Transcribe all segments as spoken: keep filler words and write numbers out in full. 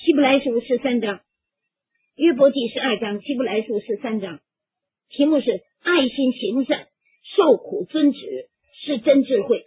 希伯来书十三章，约伯记十二章，希伯来书十三章，题目是爱心行善，受苦遵旨，是真智慧。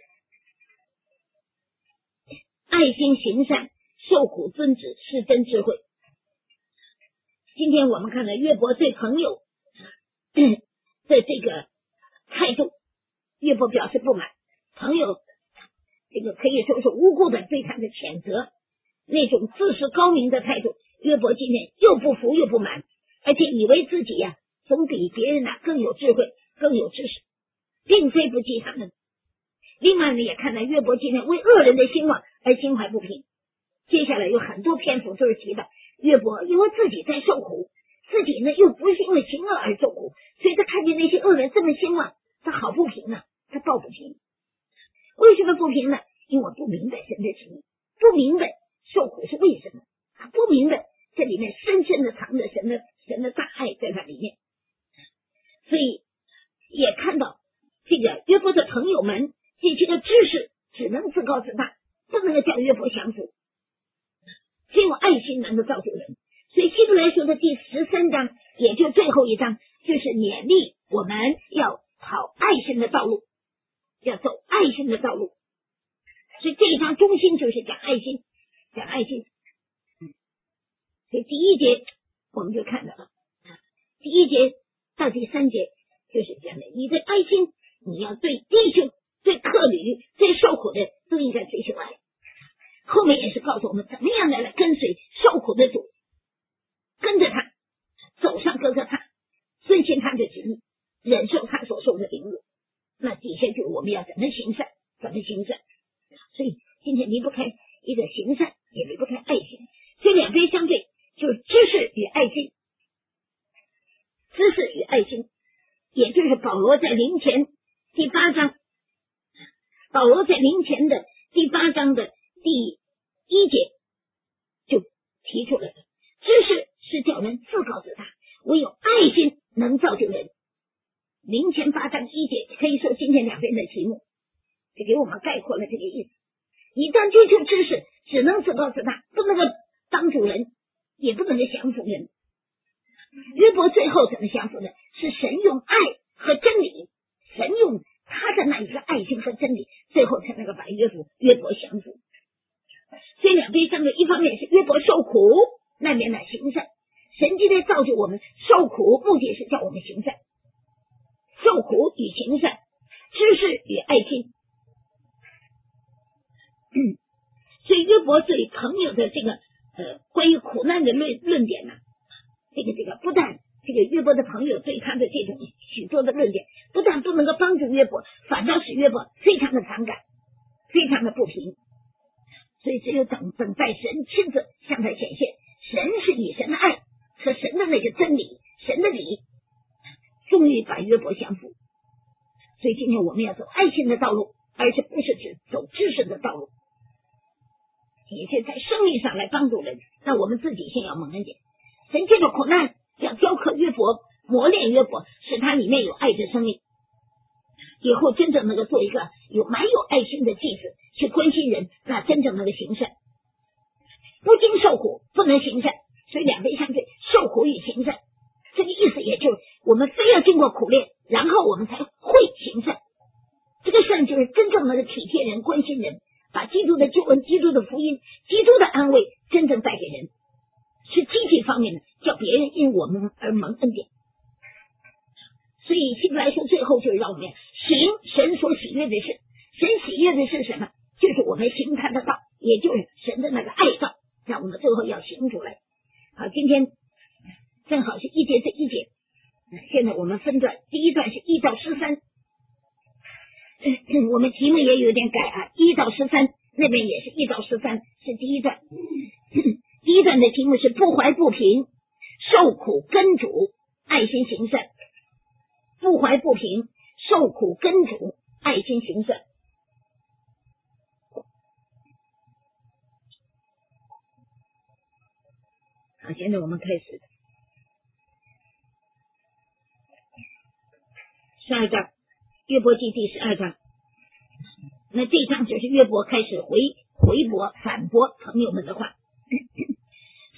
爱心行善，受苦遵旨，是真智慧。今天我们看到约伯对朋友的这个态度，约伯表示不满，朋友这个可以说是无辜的对他的谴责，那种自视高明的态度，约伯今天又不服又不满，而且以为自己呀、啊、总比别人啊更有智慧更有知识，并非不及他们。另外呢，也看到约伯今天为恶人的兴旺而心怀不平。接下来有很多篇幅都是提到约伯因为自己在受苦，自己呢又不是因为行恶而受苦，所以他看见那些恶人这么兴旺，他好不平啊，他抱不平。为什么不平呢？因为我不明白神的旨意，不明白受苦是为什么，他不明白这里面深深的藏着神的神的大爱在它里面。所以也看到这个约伯的朋友们这些个知识只能自高自大，不能够叫约伯降服。只有爱心能够造就人，所以希伯来书的第十三章，也就最后一章，就是勉励我们要跑爱心的道路，要走爱心的道路。所以这一章中心就是讲爱心，讲爱心。所以第一节我们就看到了，第一节到第三节就是讲的，你的爱心，你要对弟兄、对客旅、对受苦的都应该追求爱。后面也是告诉我们怎么样的来跟随受苦的主，跟着他走上哥哥他，遵循他的旨意，忍受他所受的凌辱。那底下就是我们要怎么行善，怎么行善。所以今天离不开一个行善，也离不开爱心，所以两边相对，就是知识与爱心，知识与爱心，也就是保罗在林前第八章，保罗在林前的第八章的第一节就提出来了，知识是叫人自高自大，唯有爱心能造就人。林前八章一节可以说今天两边的题目就给我们概括了这个意思。一旦追求知识，只能自高自大，不能够当主人，也不能够降服人。约伯最后怎么降服呢？是神用爱和真理，神用他的那一个爱心和真理，最后才能够把约伯约伯降服。所以两边相对，一方面是约伯受苦，那边呢行善。神今天造就我们受苦，目的是叫我们行善。受苦与行善，知识与爱心。嗯，所以约伯对朋友的这个呃关于苦难的论论点呢，这个这个不但这个约伯的朋友对他的这种许多的论点，不但不能够帮助约伯，反倒使约伯非常的反感，非常的不平。所以只有等等待神亲自向他显现，神是以神的爱和神的那个真理，神的理，终于把约伯降服。所以今天我们要走爱心的道路，而且不是指走知识的道路，也是在生命上来帮助人。那我们自己先要蒙恩典，神这个苦难要教课约伯，磨练约伯，使他里面有爱的生命，以后真正能够做一个有蛮有爱心的祭司，去关心人，那真正能够行善。不经受苦不能行善，所以两边相对，受苦与行善，这个意思也就是我们非要经过苦练，然后我们才会行善。这个善就是真正能够体贴人，关心人，把基督的救恩、基督的福音、基督的安慰真正带给人，是积极方面的，叫别人因我们而蒙恩典。所以希伯来书最后就是让我们行神所喜悦的事。神喜悦的是什么？就是我们行他的道，也就是神的那个爱道，让我们最后要行出来。好，今天正好是一节这一节，现在我们分段，第一段是一到十三，我们题目也有点改啊，一到十三，那边也是一到十三，是第一段。第一段的题目是不怀不平，受苦跟主，爱心行善。不怀不平，受苦跟主，爱心行善。好，现在我们开始十二章，约伯记第十二章。那这一章就是约伯开始回回驳反驳朋友们的话。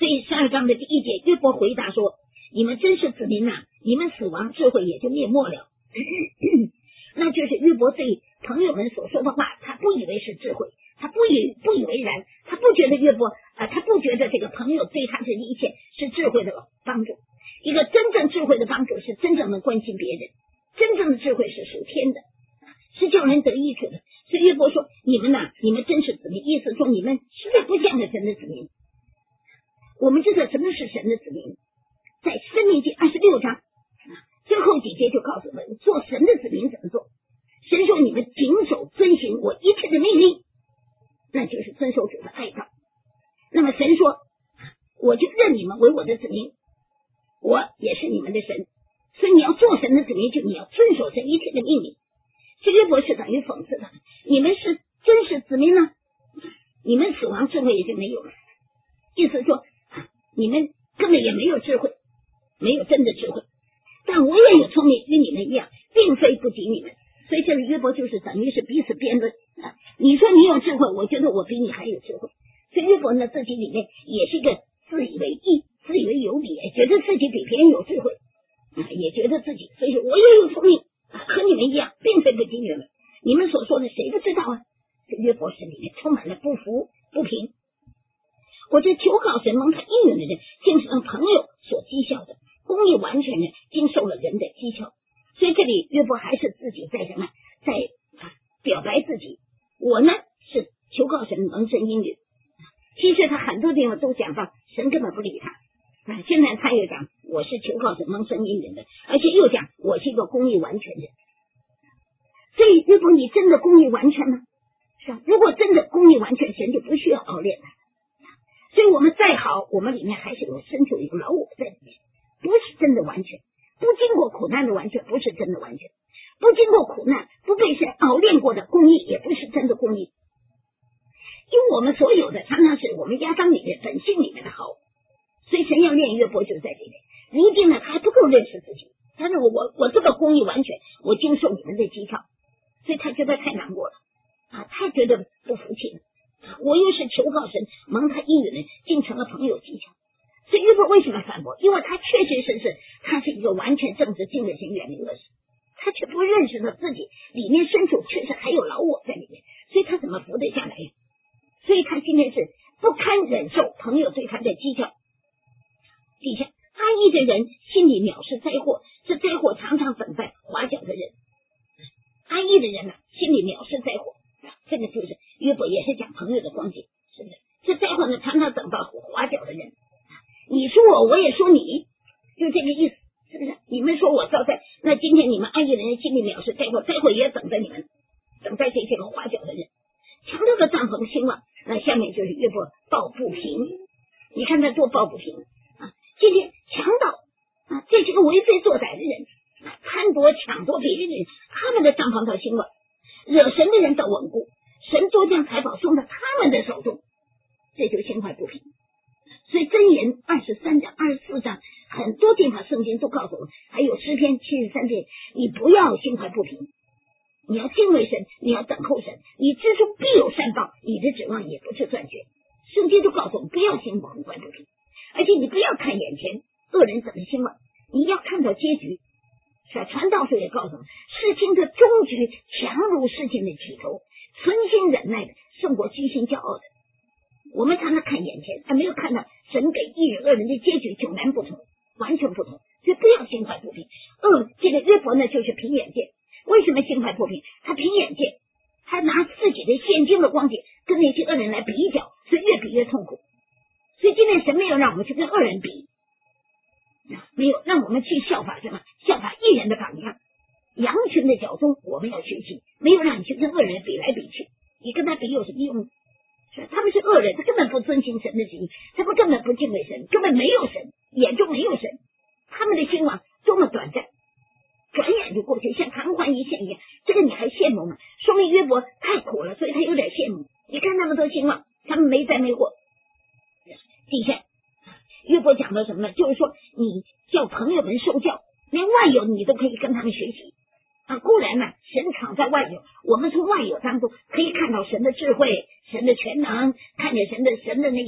以十二章的第一节，约伯回答说：你们真是子民呐、啊，你们死亡，智慧也就灭没了。那就是约伯对朋友们所说的话，他不以为是智慧，他不以不以为然，他不觉得约伯啊、呃，他不觉得这个朋友对他这一切是智慧的帮助。一个真正智慧的帮助是真正的关心别人，真正的智慧是属天的，是叫人得益处的。所以约伯说：你们呐、啊，你们真是子民，意思说你们实在不像个神的子民。我们知道什么是神的子民，在申命记二十六章最后几节就告诉我们，做神的子民怎么做。神说：你们谨守遵行我一切的命令，那就是遵守主的爱道。那么神说：我就认你们为我的子民，我也是你们的神。所以你要做神的子民，就你要遵守神一切的命令。这约伯是等于讽刺他，你们是真是子民呢，你们死亡智慧也就没有了。意思说你们根本也没有智慧，没有真的智慧，但我也有聪明，与你们一样，并非不及你们。所以这个约伯就是等于是彼此辩论啊！你说你有智慧，我觉得我比你还有智慧。所以约伯呢自己里面也是一个自以为义、自以为有理，觉得自己比别人有智慧啊，也觉得自己，所以说我也有聪明啊，和你们一样，并非不及你们。你们所说的谁不知道啊？这约伯是里面充满了不服不平。我这求告神蒙他应允的人，竟是让朋友所讥笑的，公义完全的经受了人的讥笑。所以这里约伯还是自己在什么，在、啊、表白自己。我呢是求告神蒙神应允。其实他很多地方都讲到神根本不理他啊，现在他又讲我是求告神蒙神应允的，而且又讲我是一个公义完全的。所以约伯，你真的公义完全吗？是吧？如果真的公义完全，神就不需要熬炼了。所以我们再好，我们里面还是有深处有老我在里面，不是真的完全，不经过苦难的完全，不是真的完全，不经过苦难，不被神熬炼过的公义，也不是真的公义。因为我们所有的常常是我们压当里面本性里面的好，所以神要练约伯就在里面。如今呢，他还不够认识自己，但是我我我这个公义完全，我经受你们的讥笑，所以他觉得太难过了啊，他觉得不服气了。我又是求告神蒙他应允的，竟成了朋友讥笑。所以约伯为什么反驳？因为他确确实实他是一个完全正直敬畏神远离恶事，他却不认识到自己里面深处确实还有老我在里面，所以他怎么服得下来呀？所以他今天是不堪忍受朋友对他的讥笑。底下安逸的人心里藐视灾祸，这灾祸常常等待滑脚的人。安逸的人呢、啊，心里藐视灾祸，这个就是约伯也是讲朋友的光景，是不是？这灾祸呢，常常等到滑脚的人。你说我，我也说你，就这个意思，是不是？你们说我遭灾，那今天你们安逸的人心里藐视灾祸，灾祸也等着你们，等待这些个滑脚的人。强盗的帐篷兴旺，那下面就是约伯抱不平。你看他多抱不平啊！今天强盗啊，这些个为非作歹的人啊，贪夺抢夺别人的人，他们的帐篷到兴旺，惹神的人到稳固，神多将财宝送到他们的手中，这就心怀不平。所以箴言二十三章、二十四章很多地方圣经都告诉我们，还有诗篇七十三篇，你不要心怀不平，你要敬畏神，你要等候神，你知足必有善报，你的指望也不是断绝。圣经都告诉我们，不要心怀不平，而且你不要看眼前恶人怎么兴旺，你要看到结局。是吧？传道书也告诉我们，事情的终局强如事情的起头，存心忍耐的胜过居心骄傲的。我们常常看眼前，还没有看到神给一人恶人的结局迥然不同，完全不同。所以不要心怀不平。嗯，这个约伯呢，就是凭眼见。为什么心怀不平？他凭眼见，他拿自己的现今的光景跟那些恶人来比较，所以越比越痛苦。所以今天神没有让我们去跟恶人比，没有让我们去效法什么？效法义人的榜样。羊群的脚踪我们要学习，没有让你去跟恶人比来比去，你跟他比有什么用？是他们是恶人，他根本不遵行神的旨意，他们根本不敬畏神，根本没有神，眼中没有神，他们的兴旺多么短暂，转眼就过去，像昙花一现一样。这个你还羡慕吗？说明约伯太苦了，所以他有点羡慕。你看他们都兴旺，他们没灾没祸。底下约伯讲到什么呢？就是说你叫朋友们受教，连外有你都可以跟他们学习啊。固然呢，神藏在外有，我们从外有当中可以看到神的智慧、神的全能，看见神的神的那一个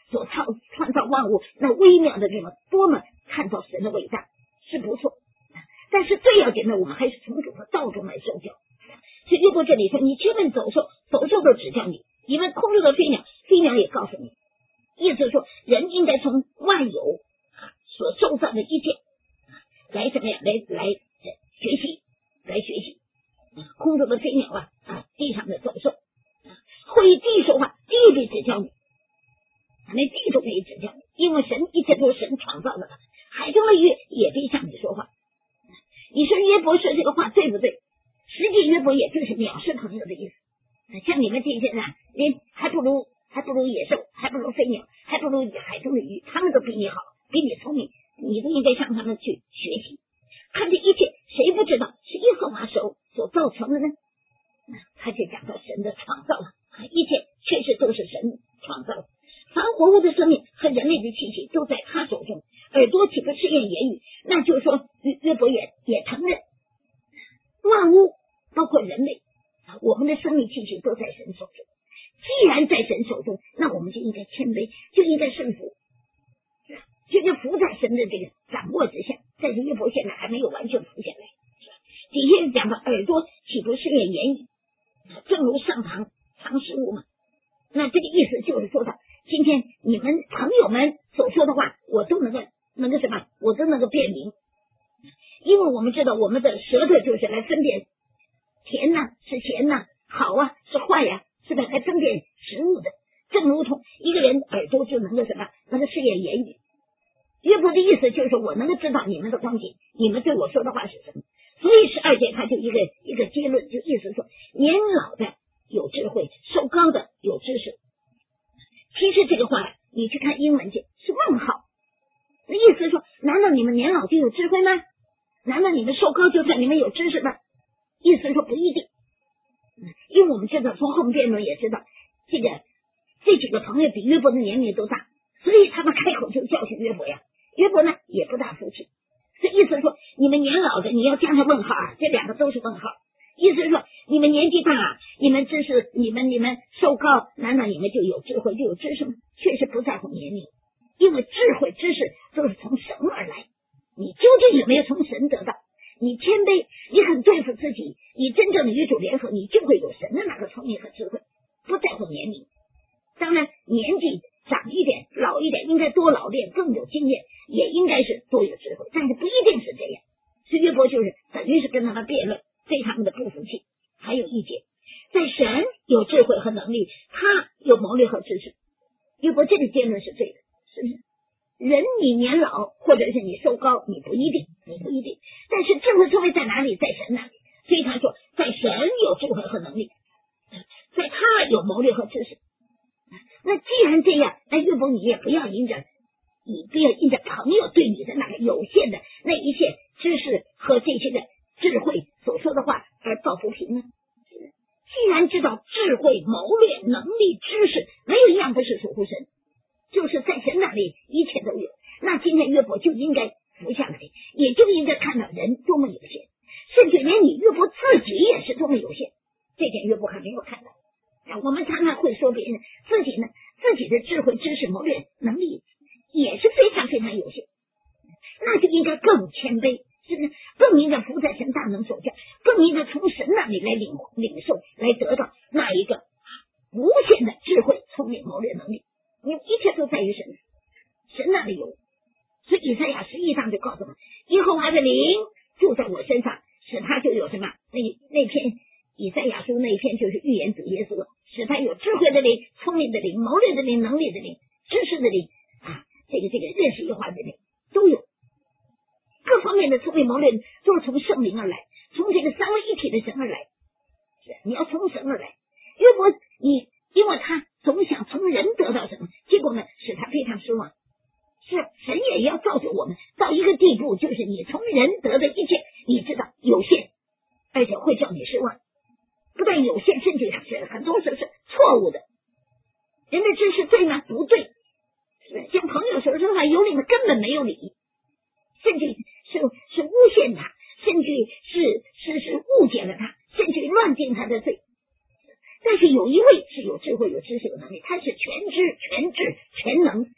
所创创造万物那微妙的地方，多么看到神的伟大是不错，但是最要紧的，我们还是从主的道中来受教。所以约伯这里说，你去问走兽，走兽都指教你，你问空中的飞鸟，飞鸟也告诉你。意思说，人应该从万有所受造的一切来怎么样来来学习，来学习。空中的飞鸟啊，啊地上的走兽，会地说话，地必指教你，连地都可以指教你，因为神一切都是神创造的，海中的鱼也必向你说话。你说约伯说这个话对不对？实际约伯也就是藐视朋友的意思。像你们这些人，连还不如还不如野兽，还不如飞鸟，还不如海中的鱼，他们都比你好，比你聪明，你都应该向他们去学习。看这一切，谁不知道是耶和华手所造成的呢？他就讲到神的创造了，一切确实都是神创造的。凡活物的生命和人类的气息都在他手中，耳朵岂不试验言语？那就是说，约伯也也承认，万物包括人类，我们的生命气息都在神手中。既然在神手中，那我们就应该谦卑，就应该顺服，就应该服在神的这个掌握之下。但是约伯现在还没有完全服下来。底下讲的耳朵岂不试验言语？正如上堂尝食物嘛。那这个意思就是说到，今天你们朋友们所说的话，我都能够能够什么，我都能够辨明。因为我们知道我们的舌头就是来分辨甜呐、啊、是咸呐、啊、好啊是坏呀、啊，是吧？来分辨食物的。正如同一个人耳朵就能够什么，能够试验言语。约伯的意思就是我能够知道你们的光景，你们对我说的话是什么。所以十二节他就一个一个结论，就意思说，年老的有智慧，瘦高的有知识。其实这个话你去看英文去是问号，那意思是说，难道你们年老就有智慧吗？难道你们瘦高就算你们有知识吗？意思是说不一定，因为我们知道从后面辩论也知道，这个这几个朋友比约伯的年龄都大，所以他们开口就教训约伯呀。约伯呢也不大服气，这意思是说，你们年老的你要加上问号啊，这两个都是问号。意思是说，你们年纪大，你们知识，你们你们瘦高，难道你们就有智慧就有知识吗？确实不在乎年龄，因为智慧知识都是从神而来。你究竟有没有从神得到？你谦卑，你很对付自己，你真正的与主联合，你就会有神的那个聪明和智慧，不在乎年龄。当然年纪长一点老一点应该多老练，更有经验，也应该是多有智慧，但是不一定是这样。所以约伯就是等于是跟他们辩论，对他们的不服气。还有一节，在神有智慧和能力，他有谋略和知识。约伯这个结论是对的，是不是？人你年老或者是你瘦高，你不一定，你不一定，但是智慧聪明在哪里？在神那里。所以他说，在神有智慧和能力，在他有谋略和知识。那既然这样，那约伯你也不要因着你不要因着朋友对你的那个有限的那一些知识和这些的智慧所说的话而抱不平呢？既然知道智慧、谋略、能力、知识没有一样不是属乎神，就是在神那里一切都有，那今天约伯就应该服下来，也就应该看到人多么有限，甚至连你约伯自己也是多么有限，这点约伯还没有看到。我们常常会说别人，自己呢，自己的智慧、知识、谋略、能力也是非常非常有限，那就应该更谦卑，是不是？更应该服在神大能手下，更应该从神那里来领领受，来得到那一个无限的智慧、聪明、谋略、能力。因为一切都在于神，神那里有。所以以赛亚十一章就告诉我们，耶和华的灵住在我身上，使他就有什么？那那篇以赛亚书那一篇就是预言主耶稣，使他有智慧的灵、聪明的灵、谋略的灵、能力的灵、知识的灵啊，这个这个认识耶和华的灵都有。各方面的聪明谋略都是从圣灵而来，从这个三位一体的神而来。是你要从神而来。约伯你因为他总想从人得到什么，结果呢使他非常失望。是神也要造就我们到一个地步，就是你从人得的一切，你知道有限，而且会叫你失望。不但有限，甚至是很多时是错误的。人的知识对吗？不对。像朋友说说话有理吗？根本没有理，甚至是是诬陷他，甚至是是是误解了他，甚至乱定他的罪。但是有一位是有智慧、有知识、有能力，他是全知、全智、全能，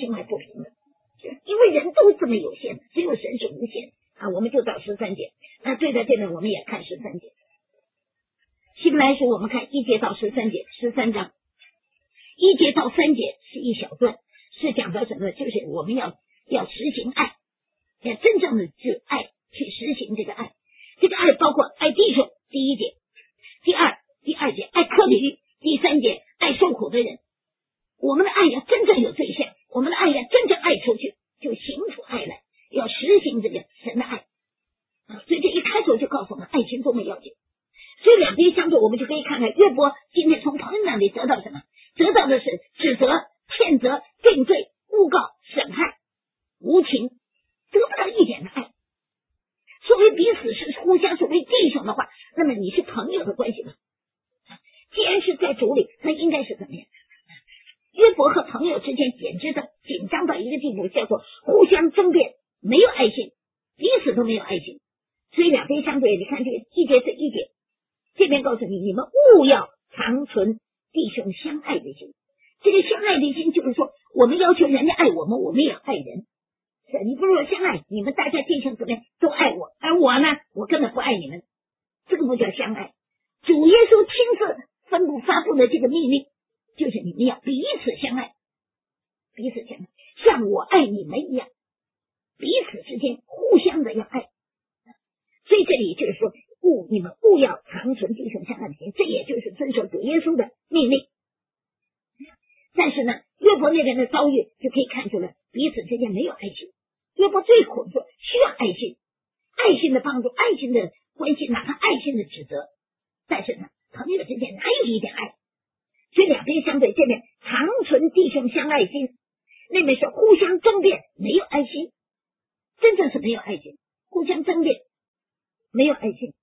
心怀不平的，因为人都这么有限，只有神是无限啊。我们就到十三节，那对在这边我们也看十三节。希伯来书我们看一节到十三节，十三章一节到三节是一小段，是讲到什么？就是我们要要实行爱，要真正的去爱，去实行这个爱。这个爱包括爱弟兄，第一节；第二第二节爱客旅，第三节爱受苦的人。我们的爱要真正有对象，我们的爱要真正爱出去，就行出爱来，要实行这个神的爱啊。所以这一开头就告诉我们爱情多么要紧。所以两边相对，我们就可以看看约伯今天从朋友那里得到什么？得到的是指责、谴责、定罪、诬告、审判、无情，得不到一点的爱。所谓彼此是互相所谓弟兄的话，那么你是朋友的关系吗？既然是在主里，那应该是怎么样？约伯和朋友之间简直的紧张到一个地步，叫做互相争辩，没有爱心，彼此都没有爱心。所以两边相对，你看这个一节是一节，这边告诉你，你们务要长存弟兄相爱的心。这个相爱的心就是说，我们要求人家爱我们，我们也要爱人。是你不是说相爱，你们大家弟兄姊妹都爱我，而我呢，我根本不爱你们，这个不叫相爱。主耶稣亲自吩咐发布的这个命令，就是你们要彼此相爱，彼此相爱，像我爱你们一样，彼此之间互相的要爱。所以这里就是说，务你们务要长存弟兄相爱的心，这也就是遵守主耶稣的命令。但是呢，约伯那边的遭遇就可以看出来，彼此之间没有爱心。约伯最苦的说需要爱心，爱心的帮助，爱心的关系，哪怕爱心的指责，但是呢，朋友之间哪有一点爱？所以两边相对，这边长存弟兄相爱心，那边是互相争辩，没有爱心，真正是没有爱心，互相争辩，没有爱心。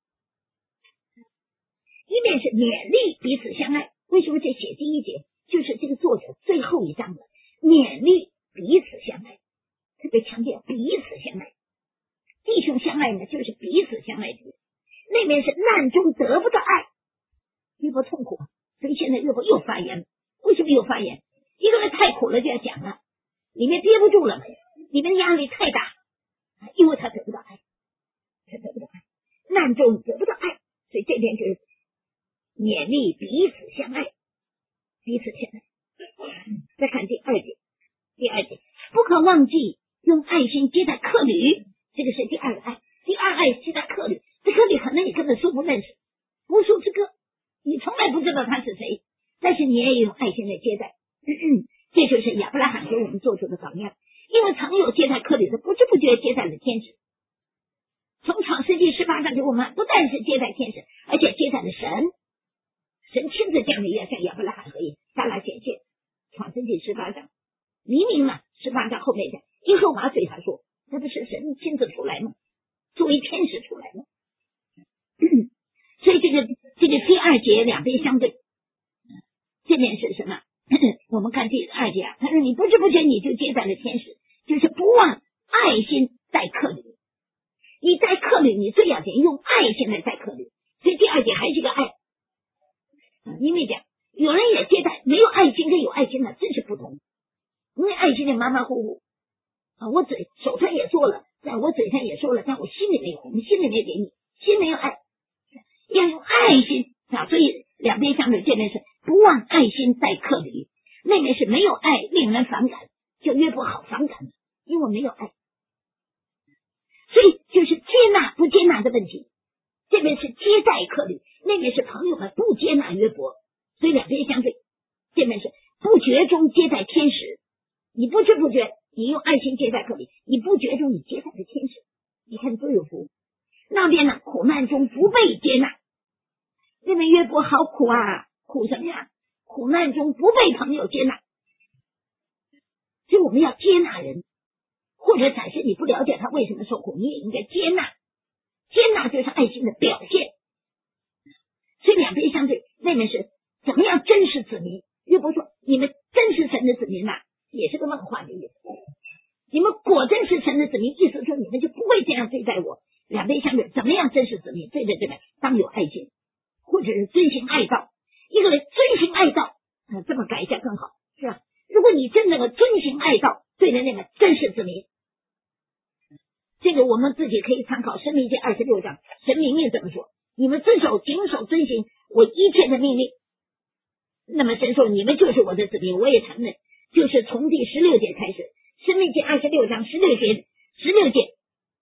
一面是勉励彼此相爱，为什么这写第一节？就是这个作者最后一章的勉励彼此相爱，特别强调彼此相爱。弟兄相爱呢，就是彼此相爱的人。那面是难中得不到爱，约伯痛苦，所以现在约伯又发言了。为什么又发言？一个人太苦了就要讲了，里面憋不住了，里面压力太大，因为他得不到爱，他得不到爱，难中得不到爱，所以这边就是勉励彼此相爱，彼此相爱。再看第二节，第二节不可忘记用爱心接待客旅，这个是第二个爱。第二爱接待客旅，这客旅可能你根本说不认识，无数之歌，你从来不知道他是谁，但是你也用爱心来接待。嗯嗯，这就是亚伯拉罕给我们做出的榜样，因为曾有接待客旅的，不知不觉接待了天使。从创世纪十八章给我们不但是接待天使，而且接待了神，神亲自降临要向亚伯拉罕和撒拉显现。创世纪十八章明明嘛，十八章后面讲耶和华对他说，那不是神亲自出来吗？作为天使出来吗？所以这个这个第二节两边相对，这边是什么？我们看第二节啊，他说你不知不觉你就接待了天使，就是不忘爱心待客旅。你待客旅，你最要紧用爱心来待客旅，所以第二节还是个爱。因为讲有人也接待，没有爱心跟有爱心的真是不同。因为爱心的马马虎虎啊，我嘴手上也做了，但我嘴上也说了，但我心里没有，我们心里没给你，心没有爱，要用爱心啊。所以两边相对，这边是不忘爱心待客旅，那边是没有爱，令人反感，就越不好反感，因为没有爱。所以就是接纳不接纳的问题，这边是接待客旅，那边是朋友们不接纳约伯，所以两边相对，这边是不觉中接待天使，你不知不觉你用爱心接待客旅，你不觉中你接待了天使，你看多有福。那边呢，苦难中不被接纳，那边约伯好苦啊，苦什么呀？苦难中不被朋友接纳，所以我们要接纳人，或者展示你不了解他为什么受苦，你也应该接纳，接纳就是爱心的表现。所以两边相对，那边是怎么样真实子民，约伯说你们真是神的子民啊，也是个梦话的意思，你们果真是神的子民，意思说你们就不会这样对待我。两边相对，怎么样真实子民？对对对对，当有爱心，或者是遵行爱道。一个人遵行爱道，啊，这么改一下更好，是吧？如果你真正的遵行爱道， 对人那个真实之名。这个我们自己可以参考《申命记》二十六章，神明命这么说：你们遵守、谨守、遵行我一切的命令。那么神说你们就是我的子民，我也承认。就是从第十六节开始，《申命记》二十六章十六节，十六节，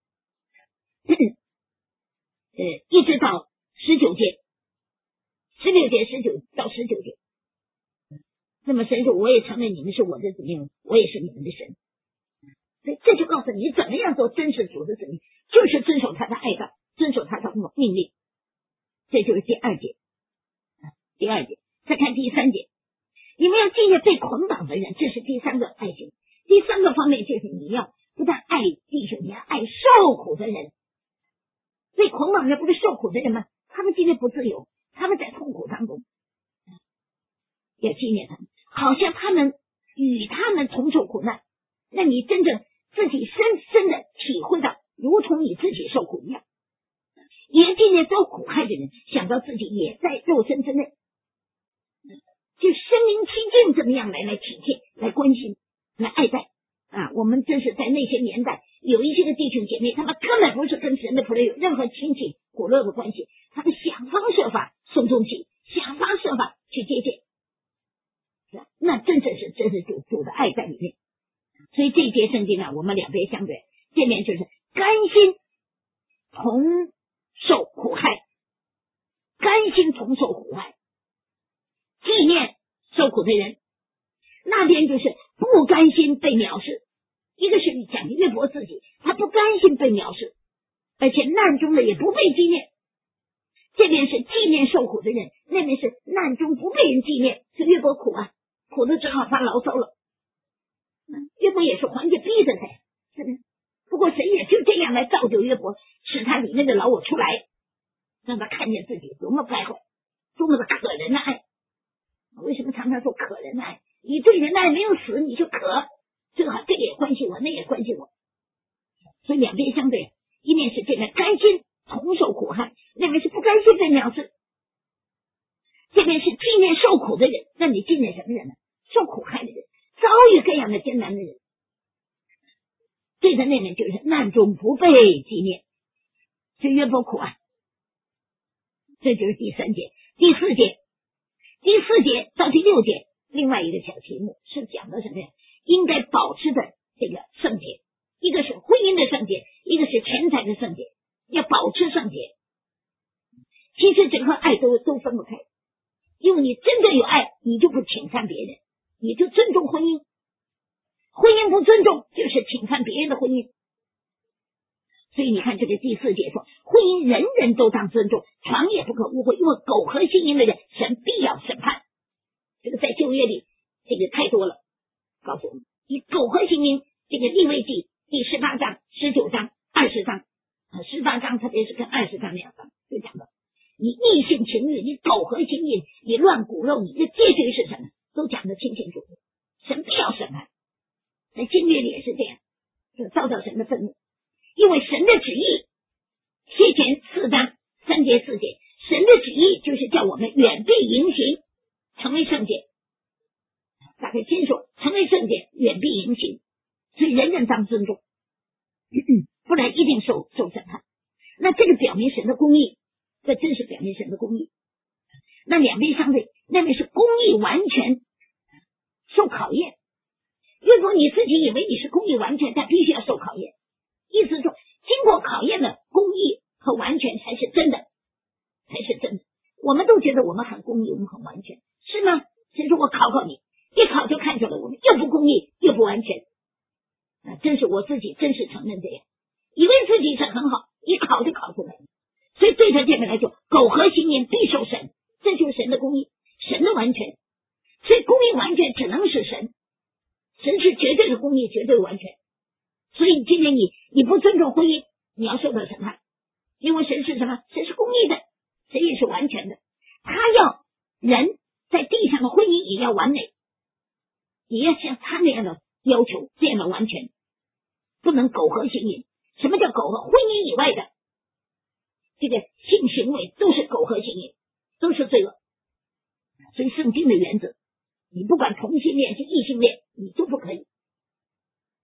呃，一直到十九节，十六节、十九到十九节。那么神说我也承认你们是我的子民，我也是你们的神。所以这就告诉你怎么样做真实主的子民，就是遵守他的爱道，遵守他的命令。这就是第二节。第二节，再看第三节，你们要纪念被捆绑的人，这是第三个爱心。第三个方面就是你要不但爱弟兄，你要爱受苦的人。被捆绑的不是受苦的人吗？他们今天不自由，他们在痛苦当中，要纪念他们，好像他们与他们同受苦难。那你真正自己深深的体会到，如同你自己受苦一样。也纪念遭苦害的人，想到自己也在肉身之内，就身临其境，怎么样来来体贴、来关心、来爱戴啊！我们真是在那些年代，有一些个弟兄姐妹，他们根本不是跟神的仆人有任何亲戚骨肉的关系，他们想方设法送东西，想方设法去接见，那真正是真是主主的爱在里面。所以这一节圣经啊，我们两边相对，这面就是甘心同受苦害，甘心同受苦害，纪念受苦的人。那边就是不甘心被藐视，一个是讲约伯自己，他不甘心被藐视，而且难中的也不被纪念。这边是纪念受苦的人，那边是难中不被人纪念，是约伯苦啊，苦的只好发牢骚了。约伯也是环境逼着他，是不是？不过神也就这样来造就约伯，使他里面的老我出来，让他看见自己多么败坏，多么的可人的爱。为什么常常说可人的爱？你对人的爱没有死，你就可，正好这也关系我，那也关系我。所以两边相对，一面是这边甘心同受苦害，那边是不甘心被藐视。这边是纪念受苦的人，那你纪念什么人呢？受苦害的人，遭遇各样的艰难的人。对的那面就是难中不被纪念，是约伯苦啊。这就是第三节。第四节，第四节到第六节，另外一个小题目是讲的什么呀？应该保持的这个圣洁，一个是婚姻的圣洁，一个是钱财的圣洁，要保持圣洁。其实整个爱都都分不开，因为你真的有爱，你就不侵犯别人，你就尊重婚姻。婚姻不尊重，就是侵犯别人的婚姻。所以你看这个第四节说，婚姻人人都当尊重，床也不可污秽，因为苟合行淫的人，神必要审判。这个在旧约里，这个太多了，告诉我们，以苟合行淫，这个利未记第十八章、十九章、二十章，十八章特别是跟二十章两章就讲到，你异性情欲，你苟合行淫，你乱骨肉，你的结局是什么？都讲得清清楚楚，神必要审判。在新约里也是这样，就遭到神的愤怒，因为神的旨意，先前四章三节四节，神的旨意就是叫我们远避淫行，成为圣洁。大概先说成为圣洁，远避淫行，所以人人当尊重，不然一定受受审判。那这个表明神的公义，这真是表明神的公义。那两边相对，那边是公义完全受考验。约伯你自己以为你是公义完全，但必须要受考验。意思是说，经过考验的公义和完全才是真的，才是真的。我们都觉得我们很公义，我们很完全，是吗？神说我考考你，一考就看出来我们又不公义又不完全。啊，真是我自己真是承认这样，以为自己是很好，一考就考出来了。所以对他这边来说，苟合行淫必受审，这就是神的公义，神的完全。所以公义完全只能是神。神是绝对的公义，绝对完全。所以今天你你不尊重婚姻，你要受到审判。因为神是什么？神是公义的，神也是完全的。他要人在地上的婚姻也要完美，也要像他那样的要求，这样的完全，不能苟合行淫。什么叫苟合？婚姻以外的这个性行为都是苟合行淫，都是罪恶。所以圣经的原则，你不管同性恋是异性恋，你都不可以。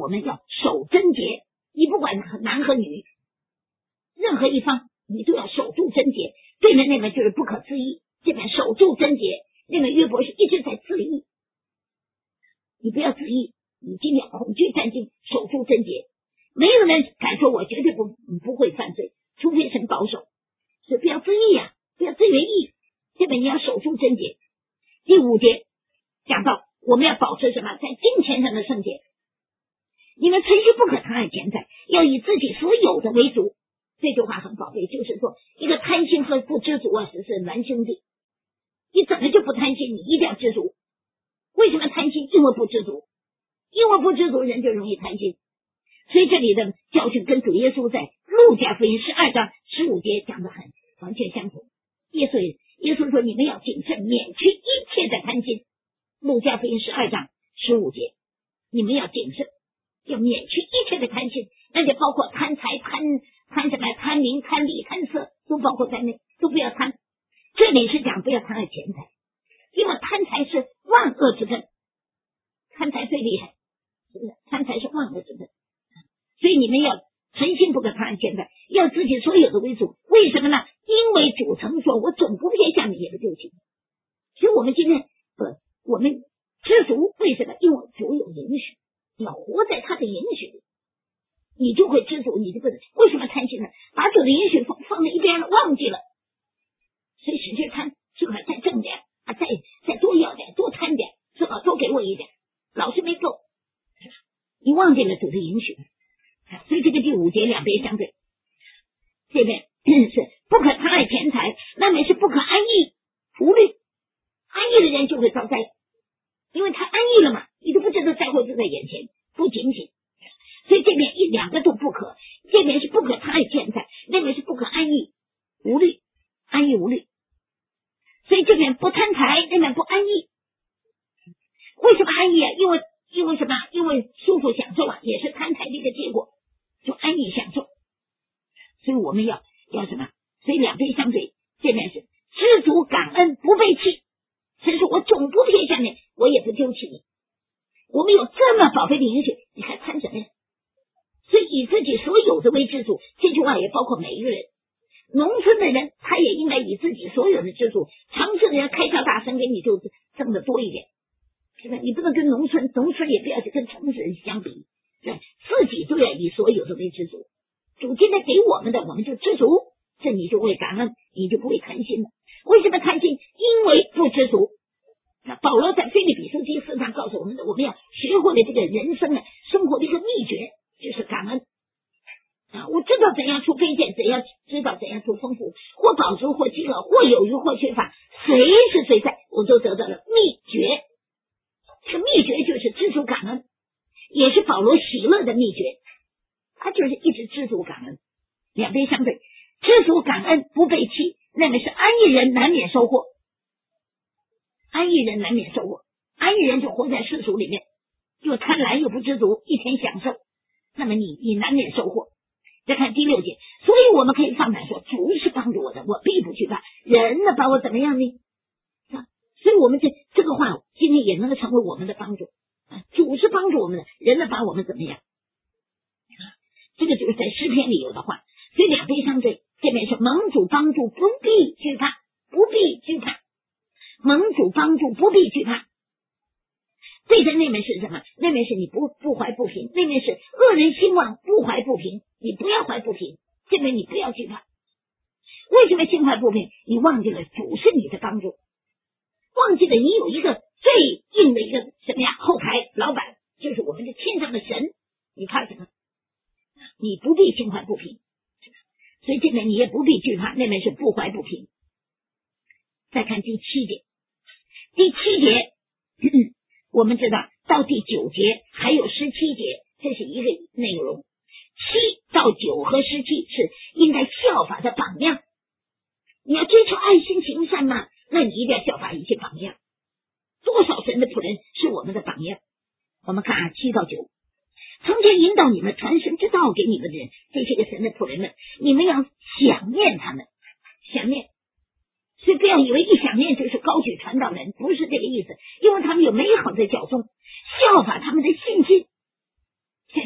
我们要守贞洁，你不管男和女，任何一方你都要守住贞洁。对面那边就是不可自义，这边守住贞洁，那边约伯是一直在自义。你不要自义，你尽量恐惧战兢，守住贞洁。没有人敢说我绝对不不会犯罪，除非神保守。所以不要自义呀、啊，不要自为义，这边你要守住贞洁。第五节讲到我们要保持什么，在金钱上的圣洁。你们存心不可贪爱钱财，要以自己所有的为主。这句话很宝贝，就是说一个贪心和不知足啊，是是难兄弟。你怎么就不贪心？你一定要知足。为什么贪心？因为不知足，因为不知足人就容易贪心。所以这里的教训跟主耶稣在路加福音十二章十五节讲得很完全相同。耶稣耶稣说你们要谨慎，免去一切的贪心。路加福音十二章十五节，你们要谨慎，要免去一切的贪心，那就包括贪财、贪贪什么、贪名、贪利、贪色，都包括在内，都不要贪。这里是讲不要贪爱钱财，因为贪财是万恶之根，贪财最厉害，是不是？贪财是万恶之根，所以你们要存心不可贪爱钱财，要自己所有的为主。为什么呢？因为主曾说我总不偏向你，也不丢弃。所以我们今天呃，我们知足，为什么？因为主有允许，你要活在他的允许里，你就会知足。你这个为什么贪心呢？把主的允许放放在一边了，忘记了，所以使劲贪，最好再挣点啊，再再多要点，多贪点，最好多给我一点，老是没够，你忘记了主的允许。所以这个第五节两边相对，这边是不可贪爱钱财，那边是不可安逸无虑。安逸的人就会遭灾，因为他安逸了嘛，你都不知道灾祸就在眼前，不警醒。所以这边一两个都不可，这边是不可贪爱钱财，那边是不可安逸无虑，安逸无虑。所以这边不贪财，那边不安逸。为什么安逸啊？因为因为什么？因为舒服享受啊，也是贪财的一个结果，就安逸享受。所以我们要要什么？所以两边相对，这边是知足感恩，不被弃。神说我总不撇下你，我也不丢弃你。我们有这么宝贝的允许，你还贪什么呀？所以以自己所有的为知足，这句话也包括每一个人。农村的人他也应该以自己所有的知足，城市的人开销大，神给你就挣得多一点，是吧？你不能跟农村农村也不要去跟城市人相比，是吧？自己就要以所有的为知足。主今天给我们的，我们就知足，这你就会感恩，你就不会贪心了。为什么贪心？因为不知足。那保罗在腓立比书第四章告诉我们的，我们要学会的这个人生啊，生活的一个秘诀就是感恩啊！我知道怎样出卑贱，怎样知道怎样出丰富，或饱足，或饥饿，或有余，或缺乏，随时随在，我都得到了秘诀。这个秘诀就是知足感恩，也是保罗喜乐的秘诀。他就是一直知足感恩，两边相对，知足感恩不被弃，那么是安逸人难免收获。安逸人难免收获，安逸人就活在世俗里面，又贪婪又不知足，一天享受，那么你你难免收获。再看第六节，所以我们可以放胆说，主是帮助我的，我必不惧怕，人呢把我怎么样呢？啊，所以我们这这个话今天也能够成为我们的帮助啊，主是帮助我们的，人呢把我们怎么样？啊，这个就是在诗篇里有的话。所以两边相对，这边是蒙主帮助，不必惧怕，不必惧怕。蒙主帮助，不必惧怕。对着那面是什么？那面是你不不怀不平，那面是恶人兴旺，不怀不平，你不要怀不平，这边你不要惧怕。为什么心怀不平？你忘记了主是你的帮助，忘记了你有一个最硬的一个什么呀？后台老板就是我们的天上的神，你怕什么？你不必心怀不平，所以这边你也不必惧怕，那边是不怀不平。再看第七节。第七节、嗯、我们知道到第九节还有十七节，这是一个内容。七到九和十七是应该效法的榜样。你要追求爱心行善嘛，那你一定要效法一些榜样。多少神的仆人是我们的榜样？我们看啊，七到九，从前引导你们传神之道给你们的人，这些个神的仆人们，你们要想念他们，想念。所以不要以为一想念就是高举传道人，不是这个意思，因为他们有美好的教宗，效法他们的信心，像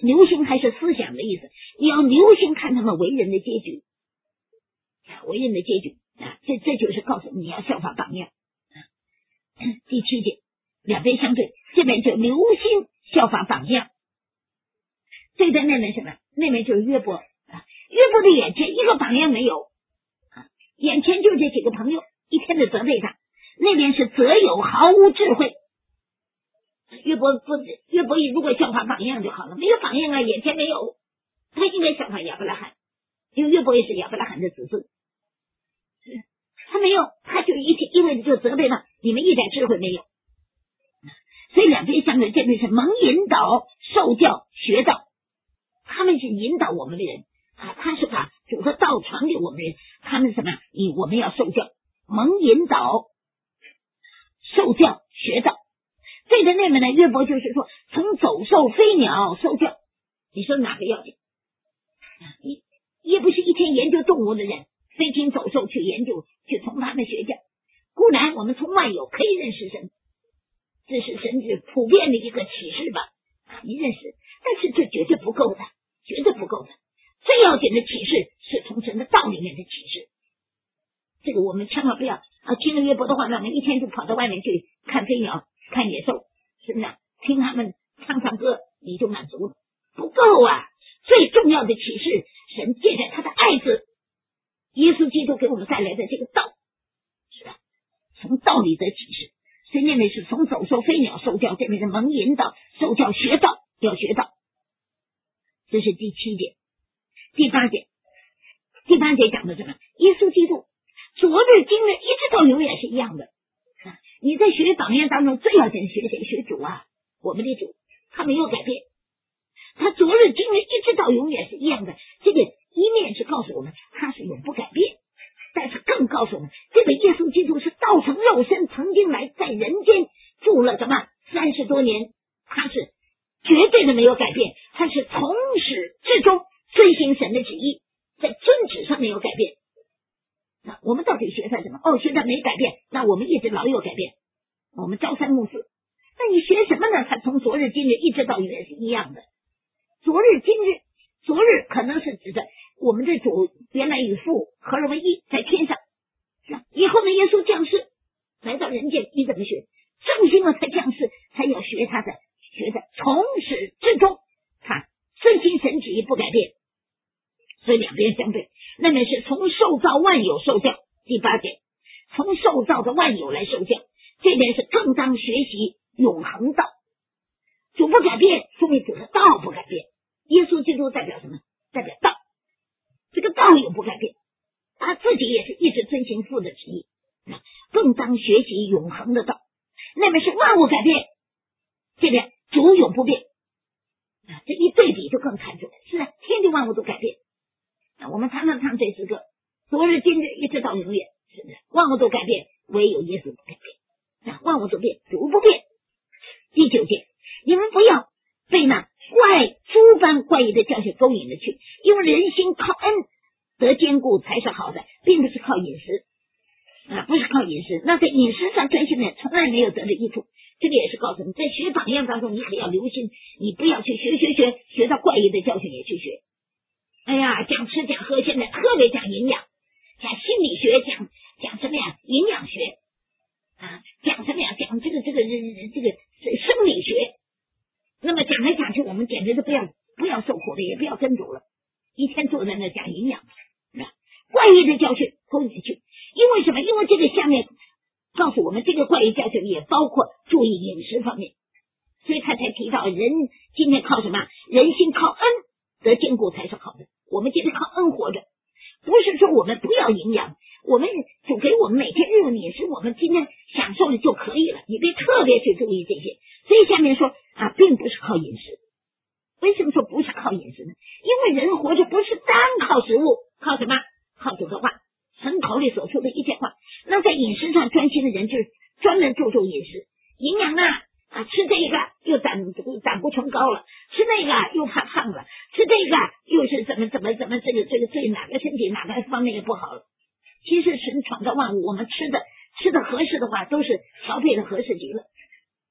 留心还是思想的意思，你要留心看他们为人的结局，为人的结局啊，这这就是告诉你要效法榜样。第七节，两边相对，这边就留心效法榜样。对的那边什么？那边就是约伯啊，约伯的眼前一个榜样没有啊，眼前就这几个朋友一天的责备他，那边是择友毫无智慧。约伯不，约伯如果效法榜样就好了，没有榜样啊，眼前没有，他应该效法亚伯拉罕，因为约伯也是亚伯拉罕的子孙，他没有，他就一天因为就责备他，你们一点智慧没有。所以两边相对，这边是蒙引导、受教、学道，他们是引导我们的人啊，他是把主的道传给我们的人，他们什么？以我们要受教，蒙引导、受教、学道。对的那边呢，约伯就是说从走兽、飞鸟受教，你说哪个要紧？你也不是一天研究动物的人，飞禽走兽去研究，去从他们学教。固然我们从万有可以认识神，这是神是普遍的一个启示吧，啊，你认识，但是这绝对不够的，绝对不够的。最要紧的启示是从神的道里面的启示，这个我们千万不要啊！听了约伯的话，那么一天就跑到外面去看飞鸟、看野兽，是不是？听他们唱唱歌，你就满足了，不够啊！最重要的启示，神借着他的爱子耶稣基督给我们带来的这个道，是吧？从道里的启示，所以那边是从走兽、飞鸟受教，这边是蒙引导、受教、学道，要学道。这是第七节。第八节，第八节讲的什么？耶稣基督昨日、今日一直到永远是一样的。你在学榜样当中最要紧学谁？学主啊，我们的主，他没有改变，他昨日、今日一直到永远是一样的。这个一面是告诉我们他是永不改变，但是更告诉我们，这个耶稣基督是道成肉身，曾经来在人间住了什么三十多年，他是绝对的没有改变，他是从始至终遵行神的旨意，在遵旨上没有改变。那我们到底学他什么？哦，学他没改变，那我们一直老有改变，我们朝三暮四。那你学什么呢？他从昨日今日一直到永远是一样的。昨日今日，昨日可能是指的我们的主原来与父合而为一，在天上。以后呢，耶稣降世来到人间，你怎么学？正心了才降世，才要学他的，学的从始至终，他遵行神旨意不改变。所以两边相对，那么是从受造万有受教。第八节，从受造的万有来受教，这边是更当学习永恒道。主不改变，说明主的道不改变。耶稣基督代表什么？代表道，这个道永不改变，他自己也是一直遵行父的旨意，更当学习永恒的道。那么是万物改变，这边主永不变，这一对比就更看出来，是啊，天地万物都改变。我们常常唱这诗歌，昨日今日一直到永远，是不是？万物都改变，唯有耶稣不改变，万物都变，主不变。第九节，你们不要被那怪诸般怪异的教训勾引了去，因为人心靠恩得坚固才是好的，并不是靠饮食啊，不是靠饮食。那在饮食上专心的从来没有得的益处。这个也是告诉你，在学榜样当中，你可要留心，你不要去学学学学到怪异的教训也去学。哎呀，讲吃讲喝，现在特别讲营养，讲心理学，讲讲什么呀？营养学啊，讲什么呀？讲这个这个这个生理学。那么讲来讲去，我们简直都不要不要受苦了，也不要跟主了，一天坐在那讲营养，怪异的教训勾引去。因为什么？因为这个下面告诉我们，这个怪异教训也包括注意饮食方面，所以他才提到人今天靠什么？人心靠恩得坚固才是好的。我们今天靠恩活着，不是说我们不要营养，我们主给我们每天日用饮食，我们今天享受了就可以了，你别特别去注意这些。所以下面说啊，并不是靠饮食。为什么说不是靠饮食呢？因为人活着不是单靠食物，靠什么？靠主的话，神口里所说的一切话。那在饮食上专心的人，就是专门注重饮食营养啊，啊，吃这个又胆胆固醇高了，吃那个又怕胖了，吃这个又是怎么怎么怎么这个这个对哪个身体哪个方面也不好了。其实神创造万物，我们吃的吃的合适的话，都是调配的合适极了。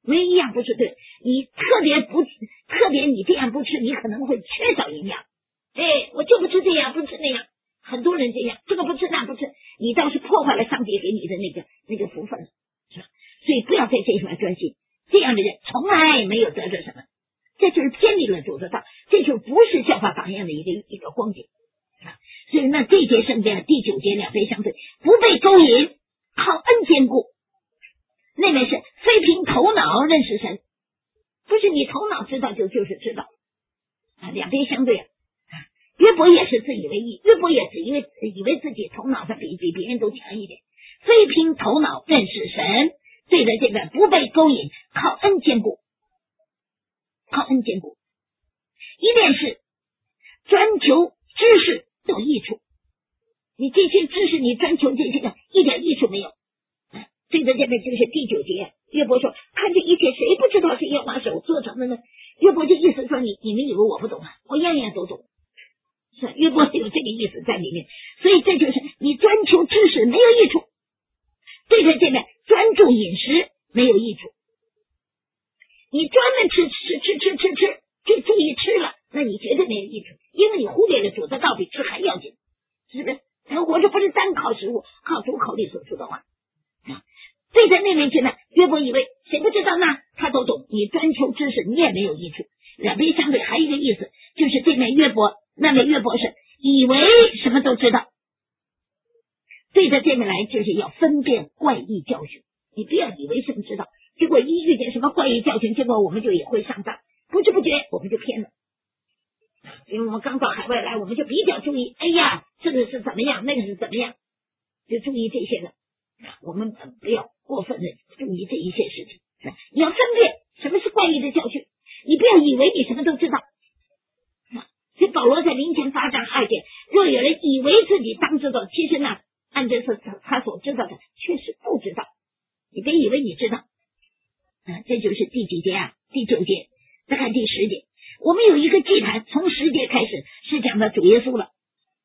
没有一样不是对，你特别不特别你这样不吃，你可能会缺少营养。哎，我就不吃这样，不吃那样，很多人这样，这个不吃那不吃，你倒是破坏了上帝给你的那个那个福分了，是吧？所以不要在这上面专心，这样的人从来没有得着什么，这就是偏离了主的道，这就不是效法榜样的一个一个光景。所以那这节圣殿第九节两杯相对，不被勾引，靠恩坚固。那边是非凭头脑认识神，不是你头脑知道就就是知道啊，两边相对啊。约伯也是自以为意，约伯也是因为以为自己头脑上比比别人都强一点，非凭头脑认识神，对着这个不被勾引，靠恩坚固，靠恩坚固。一面是专求知识有益处，你这些知识你专求这些个一点益处没有。对着这个就是第九节，约伯说看这一切谁不知道是耶和华手做成的呢？约伯这意思说你你们以为我不懂啊，我样样都懂，是约伯是有这个意思在里面。所以这就是你专求知识没有益处，对着这个专注饮食没有益处。你专门吃吃吃吃吃吃就注意吃了，那你绝对没有益处，因为你忽略了主的道比吃还要紧，是不是？人活着不是单靠食物，靠主口里所说的话。对着那面去呢，约伯以为谁不知道呢？他都懂，你专求知识你也没有益处。两边相对还有一个意思，就是这面约伯那面约伯是以为什么都知道，对着这面来就是要分辨怪异教训，你不要以为什么知道，结果一遇见什么怪异教训，结果我们就也会上当，不知不觉我们就偏了。因为我们刚到海外来，我们就比较注意，哎呀这个是怎么样，那个是怎么样，就注意这些了。我们不要过分的注意这一些事情，你要分辨什么是怪异的教训，你不要以为你什么都知道。所以保罗在林前八章二节，若有人以为自己当知道，其实呢按这是他所知道的确实不知道，你别以为你知道啊。这就是第几节啊？第九节。再看第十节，我们有一个祭坛，从十节开始是讲到主耶稣了，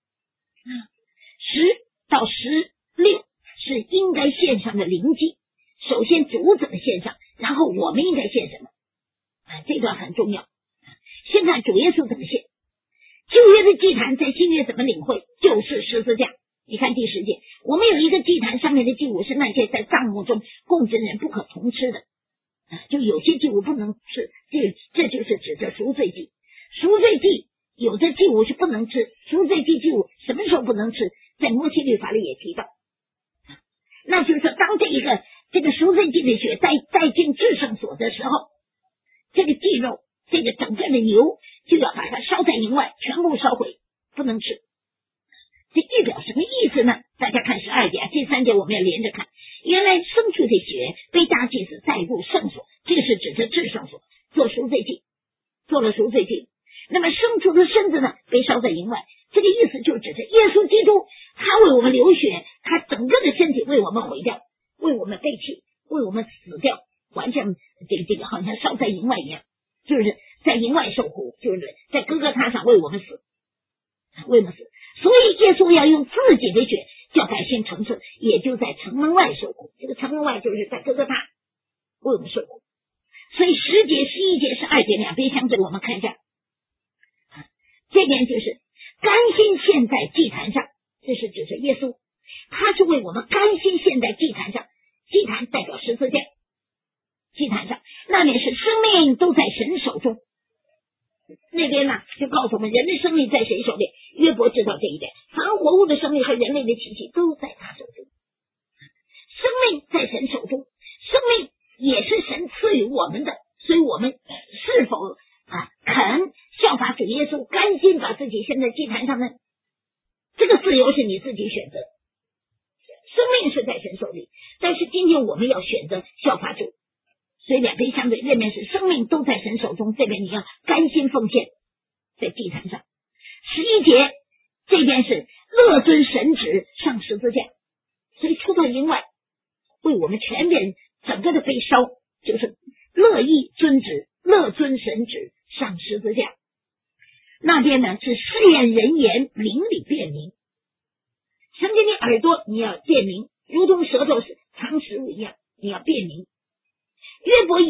十到十六是应该献上的灵祭，首先主怎么献上，然后我们应该献什么啊？这段很重要。先看主耶稣怎么献。旧约的祭坛在新约怎么领会，就是十字架。你看第十节，我们有一个祭坛，上面的祭物是那些在帐幕中供职人不可同吃的啊，就有些祭物不能吃，这这就是指着赎罪祭。赎罪祭有的祭物是不能吃，赎罪祭祭物什么时候不能吃，在摩西律法里也提到，那就是说当这一个这个赎罪祭的血带带进至圣所的时候，这个祭肉这个整个的牛就要把它烧在营外，全部烧毁，不能吃。这预表什么意思呢？大家看十二节，这三节我们要连着看。原来牲畜的血被大祭司带入圣所，这个是指着至圣所做赎罪祭，做了赎罪祭。那么牲畜的身子呢被烧在营外，这个意思就指着耶稣基督，他为我们流血，他整个的身体为我们毁掉，为我们背弃，为我们死掉，完全这个这个好像烧在营外一样，就是在营外受苦，就是在哥哥他上为我们死，为我们死。所以耶稣要用自己的血叫百姓成圣，也就在城门外受苦，这个城门外就是在哥哥他为我们受苦。所以十节、十一节、十二节两边相对，我们看一下，这边就是甘心献在祭坛上，这是指着耶稣，他是为我们甘心献在祭坛上，祭坛代表十字架，祭坛上那面是生命都在神手中，那边呢就告诉我们人的生命在谁手里，约伯知道这一点，凡活物的生命和人类的奇迹都在他手中，生命在神手中，生命也是神赐予我们的，所以我们是否啊肯效法主耶稣，甘心把自己献在祭坛上呢？这个自由是你自己选择，生命是在神手里，但是今天我们要选择效法主，所以两边相对，这边是生命都在神手中，这边你要甘心奉献在祭坛上。十一节这边是乐尊神旨上十字架，所以出到营外为我们全边整个的被烧，就是乐意尊旨，乐尊神旨上十字架。那边呢是试验人言，灵里辨明，神给你耳朵你要辨明，如同舌头是尝食物一样，你要辨明。约伯以为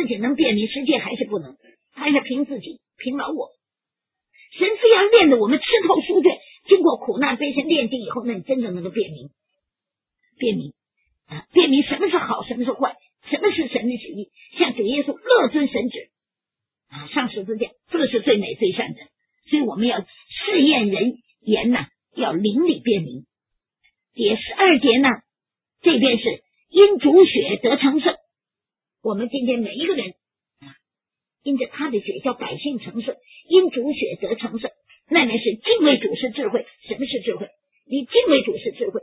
己能辨明，实际还是不能，还是凭自己，凭老我。神非要练得我们吃透书卷，经过苦难被神炼净以后，那你真正能够辨明，辨明啊，辨明什么是好，什么是坏，什么是神的旨意。像主耶稣乐遵神旨啊，上十字架，这是最美最善的。所以我们要试验人言呐，要灵里辨明。第十二节呢，这边是因主血得成圣。我们今天每一个人啊，因着他的血叫百姓成圣，因主血得成圣，那面是敬畏主是智慧。什么是智慧？你敬畏主是智慧。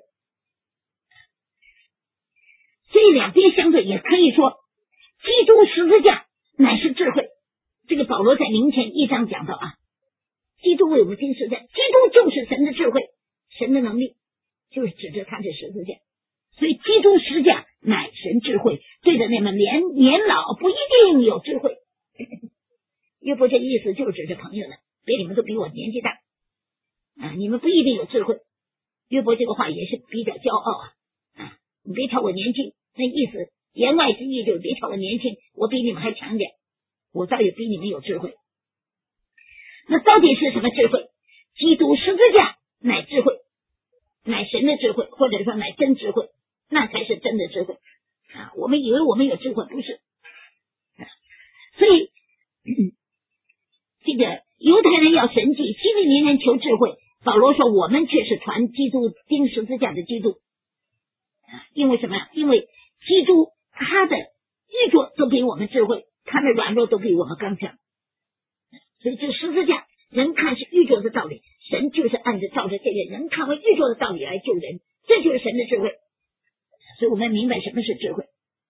所以两边相对，也可以说基督十字架乃是智慧。这个保罗在明前一章讲到啊，基督为我们钉十字架，基督就是神的智慧，神的能力就是指着他的十字架。所以基督十字架乃神智慧，对着那么年年老不一定有智慧。约伯这意思就是指着朋友呢，别你们都比我年纪大啊，你们不一定有智慧。约伯这个话也是比较骄傲啊，啊，你别瞧我年轻，那意思言外之意就是别瞧我年轻，我比你们还强点，我倒也比你们有智慧。那到底是什么智慧？基督十字架乃智慧，乃神的智慧，或者说乃真智慧，那才是真的智慧啊！我们以为我们有智慧，不是。啊、所以、嗯、这个犹太人要神迹，希利尼人求智慧。保罗说我们却是传基督钉十字架的基督、啊、因为什么？因为基督他的愚拙都比我们智慧，他的软弱都比我们刚强。所以这十字架人看是愚拙的道理，神就是按着照着这个人看为愚拙的道理来救人，这就是神的智慧。所以我们明白什么是智慧。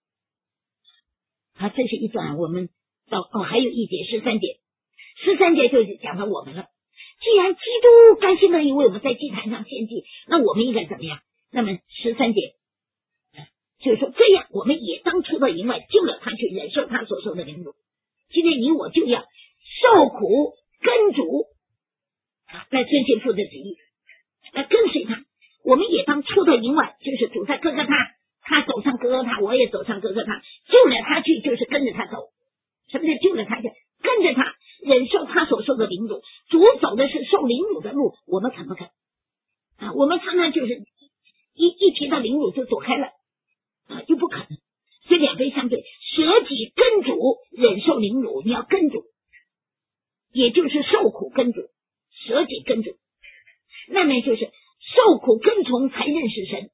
好，这是一段我们到哦，还有一节十三节，十三节就是讲到我们了。既然基督甘心乐意为我们在祭坛上献祭，那我们应该怎么样？那么十三节就是说，这样我们也当出到营外，救了他去忍受他所受的凌辱。今天你我就要受苦跟主啊，来遵循父的旨意，来跟随他。我们也当出到营外，就是主在哥哥他，他走上哥哥他，我也走上哥哥他，救了他去就是跟着他走。什么叫救了他去？跟着他忍受他所受的凌辱。主走的是受凌辱的路，我们肯不肯啊？我们常常就是一一提到凌辱就躲开了啊，就不肯。所以两边相对，舍己跟主，忍受凌辱，你要跟主，也就是受苦跟主，舍己跟主，那么就是受苦跟从才认识神。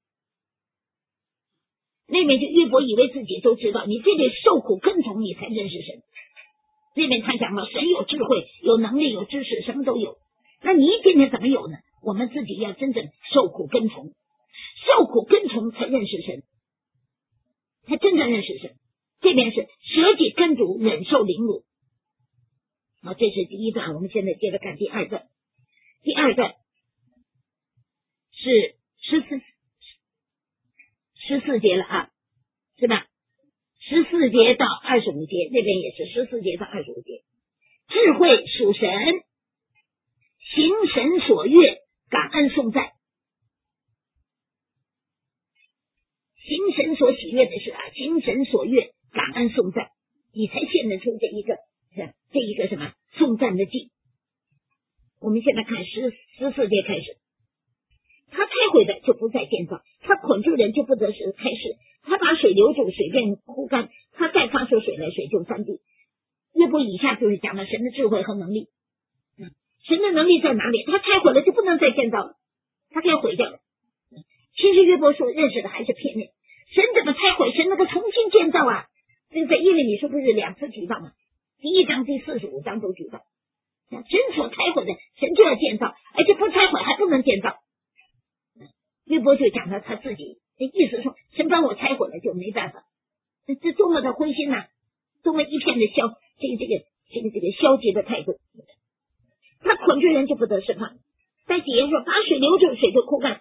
那边就约伯以为自己都知道，你这得受苦跟从你才认识神。那边他讲了，神有智慧，有能力，有知识，什么都有。那你今天怎么有呢？我们自己要真正受苦跟从，受苦跟从才认识神，才真正认识神。这边是舍己跟主，忍受凌辱。好，这是第一段，我们现在接着看第二段。第二段是十四十四节了啊，是吧？十四节到二十五节，那边也是十四节到二十五节。智慧属神，行神所悦，感恩颂赞。行神所喜悦的事啊，行神所悦，感恩颂赞，你才献得出这一个这一个什么颂赞的祭。我们现在看十十四节开始，他拆毁的就不再建造，他捆住人就不得是开始，他把水留住，水便枯干，他再发出水来，水就干地。约伯以下就是讲了神的智慧和能力、嗯、神的能力在哪里？他拆毁了就不能再建造了，他可以毁掉了、嗯、其实约伯说认识的还是片面，神怎么拆毁？神能够重新建造啊！这个在耶利米书不是两次举到吗？第一章第四十五章都举到，神所拆毁的神就要建造，而且不拆毁还不能建造。约伯就讲到他自己的意思说，神帮我拆毁了就没办法，这这多么的灰心呐、啊，多么一片的消这个这个这个这个消极的态度。他捆住人就不得释放，在底下说把水留住，水就枯干。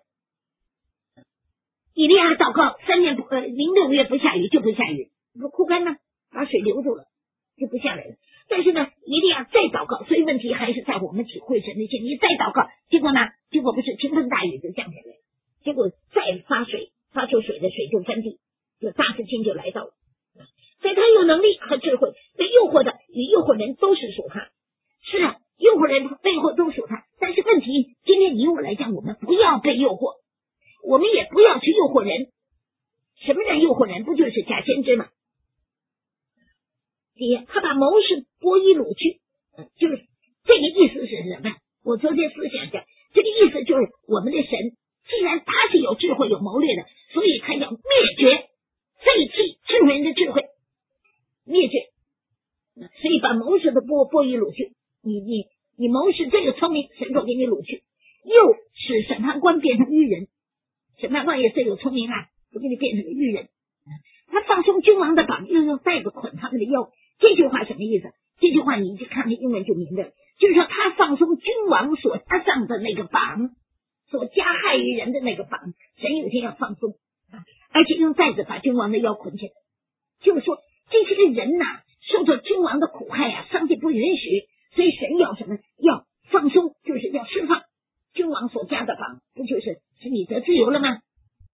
以利亚祷告三年不呃零六月不下雨就不下雨，不枯干呢，把水留住了就不下来了。但是呢，以利亚再祷告，所以问题还是在我们体会神的心。你再祷告，结果呢？结果不是倾盆大雨就降下来了，结果再发水，发出水的水就干地，就大事情就来到了。 所以他有能力和智慧，被诱惑的与诱惑人都是属他。是啊，诱惑人背后都属他，但是问题，今天以我来讲，我们不要被诱惑，我们也不要去诱惑人。什么人诱惑人？不就是假先知吗？第一，他把谋士剥衣掳去，嗯，就是这个意思是什么？我昨天思想讲，这个意思就是我们的神既然他是有智慧有谋略的，所以他要灭绝废弃智慧人的智慧，灭绝，所以把谋士的剥剥衣掳去。你你你谋士这个聪明，神就给你掳去，又使审判官变成愚人，审判官也最有聪明啊，就给你变成个愚人。他放松君王的绑，又用带子捆他们的腰。这句话什么意思？这句话你一看那英文就明白了，就是说他放松君王所加上的那个绑，所加害于人的那个绑，神有一天要放松，而且用带子把君王的腰捆起来。就是说这些个人呐、啊，受到君王的苦害啊，上帝不允许，所以神要什么？要放松，就是要释放君王所加的绑，不就是使你得自由了吗？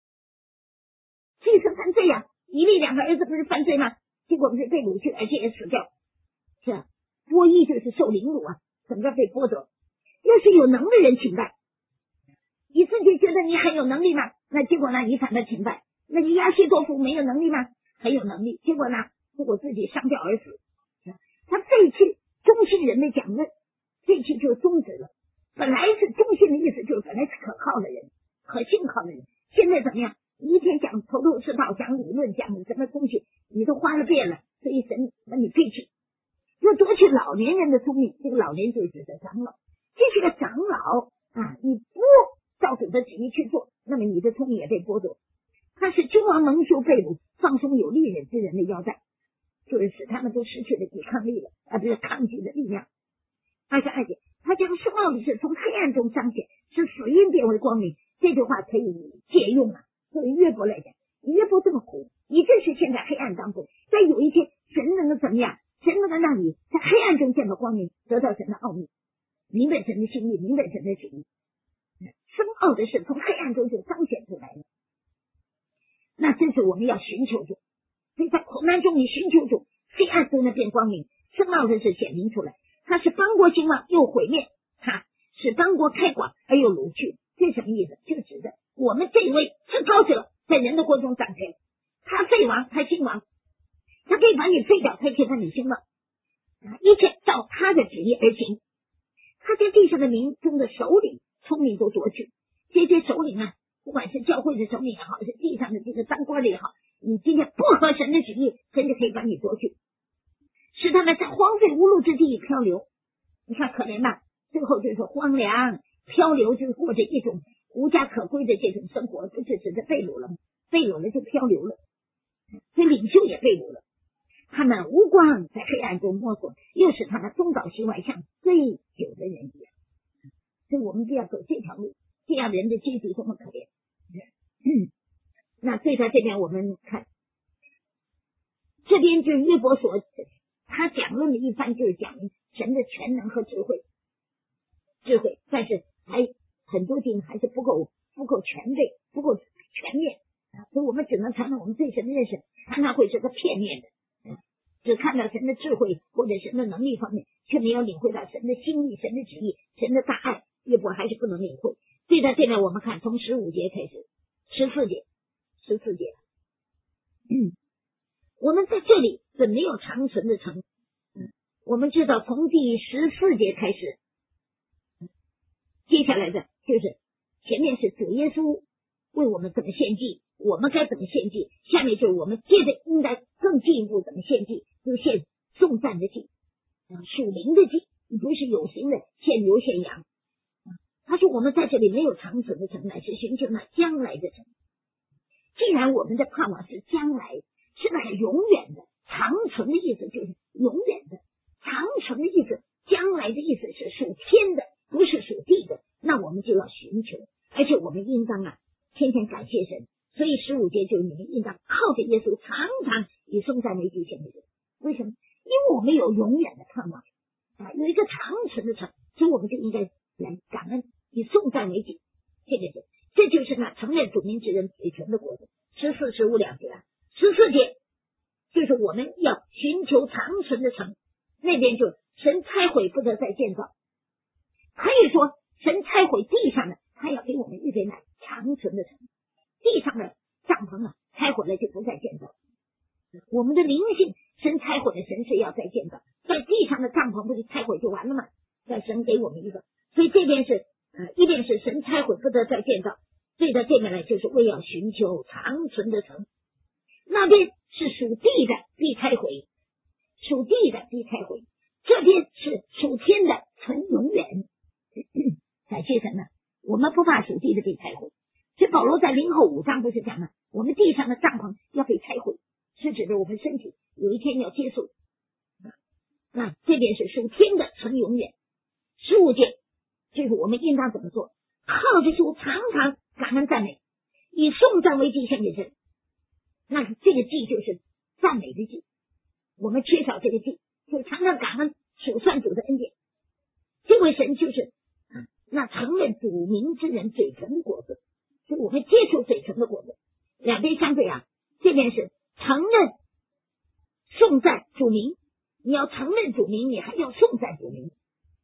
这次犯罪呀、啊，以利两个儿子不是犯罪吗？结果不是被掳去，而且也死掉。是啊，剥衣就是受凌辱啊，怎么着被剥夺？要是有能的人请拜，以色列觉得你很有能力吗？那结果呢，你反倒请拜。那你亚西多夫没有能力吗？很有能力，结果呢，结果自己上吊而死。他废弃忠心人的讲论，废弃就终止了。本来是忠心的意思，就是本来是可靠的人，可信靠的人，现在怎么样？一天讲头头是道，讲理论，讲什么东西，你都花了遍了，所以神把你废去，又夺取老年人的聪明。这个老年就是指的长老，这是个长老啊，你不照主的旨意去做，那么你的聪明也被剥夺。他是君王蒙羞被掳，放松有利忍之人的腰带，就是使他们都失去了抵抗力了，啊，不是抗拒的力量。二十二节，他将圣奥的事从黑暗中彰显，使死荫变为光明。这句话可以借用啊。作为约伯来讲，约伯这么苦，你这是现在黑暗当中，但有一天神能够怎么样？神能够让你在黑暗中见到光明，得到神的奥秘，明白神的心意，明白神的旨意。深奥的事从黑暗中就彰显出来了。那这是我们要寻求主，所以在苦难中你寻求主，黑暗中呢变光明，深奥的事显明出来。他是邦国兴旺又毁灭，他使邦国开广而又掳去。这什么意思？就指的我们这位至高者在人的国中展开，他废王，他兴王，他可以把你废掉，他可以把你兴旺，一切照他的旨意而行。他在地上的民中的首领聪明都夺去，这些首领啊，不管是教会的首领也好，是地上的这个当官的也好，你今天不合神的旨意，神就可以把你夺去，使他们在荒废无路之地漂流。你看可怜吧，最后就是荒凉漂流，就是过着一种无家可归的这种生活，不是指的被掳了吗？被掳了就漂流了，所以领袖也被掳了。他们无光在黑暗中摸索，又使他们东倒西歪，像醉酒的人一样。所以我们不要走这条路，这样人的结局多么可怜。嗯，那对他这边我们看，这边就是约伯所他讲论的一番，就是讲神的全能和智慧，智慧，但是还很多地方还是不够不够全备，不够全面啊，所以我们只能谈到我们对神的认识，常常会是个片面的，只看到神的智慧或者神的能力方面，却没有领会到神的心意、神的旨意、神的大爱，约伯还是不能领会。所以在这边我们看从十五节开始，十四节，十四节，嗯，我们在这里是没有长存的城，嗯，我们知道从第十四节开始，接下来的就是前面是主耶稣为我们怎么献祭，我们该怎么献祭，下面就是我们接着应该更进一步怎么献祭，就是献颂赞的祭，属灵的祭，不是有形的献牛献羊。他说我们在这里没有长存的城，乃是寻求那将来的城。既然我们的盼望是将来，是那个永远的，长存的意思就是永远的，长存的意思，将来的意思是属天的，不是属地的，那我们就要寻求，而且我们应当啊天天感谢神。所以十五节就是你们应当靠着耶稣常常以颂赞为祭献的人。为什么？因为我们有永远的盼望啊，有一个长存的城，所以我们就应该来感恩，以颂赞为祭。这个是这就是那承认主名之人嘴唇的果子。十四十五两节啊，十四节就是我们要寻求长存的城，那边就神拆毁不得再建造。可以说神拆毁地上的，他要给我们预备那长存的城，地上的帐篷啊拆毁了就不再建造。我们的灵性神拆毁的，神是要再建造，在地上的帐篷不是拆毁就完了吗？在神给我们一个，所以这边是呃，一边是神拆毁不得再建造，对到这边来就是为要寻求长存的城，那边是属地的必拆毁，属地的必拆毁，这边是属天的存永远。感谢神呢，我们不怕属地的被拆毁。所以保罗在零后五章不是讲了，我们地上的帐篷要被拆毁，是指着我们身体有一天要结束。那这边是属天的存永远。十五节就是我们应当怎么做，靠着主常常感恩赞美，以颂赞为祭献给神。那这个祭就是赞美的祭，我们缺少这个祭，就常常感恩数算主的恩典。这位神就是那承认主名之人嘴唇的果子，所以我们接触嘴唇的果子。两边相对啊，这边是承认颂赞主名，你要承认主名，你还要颂赞主名。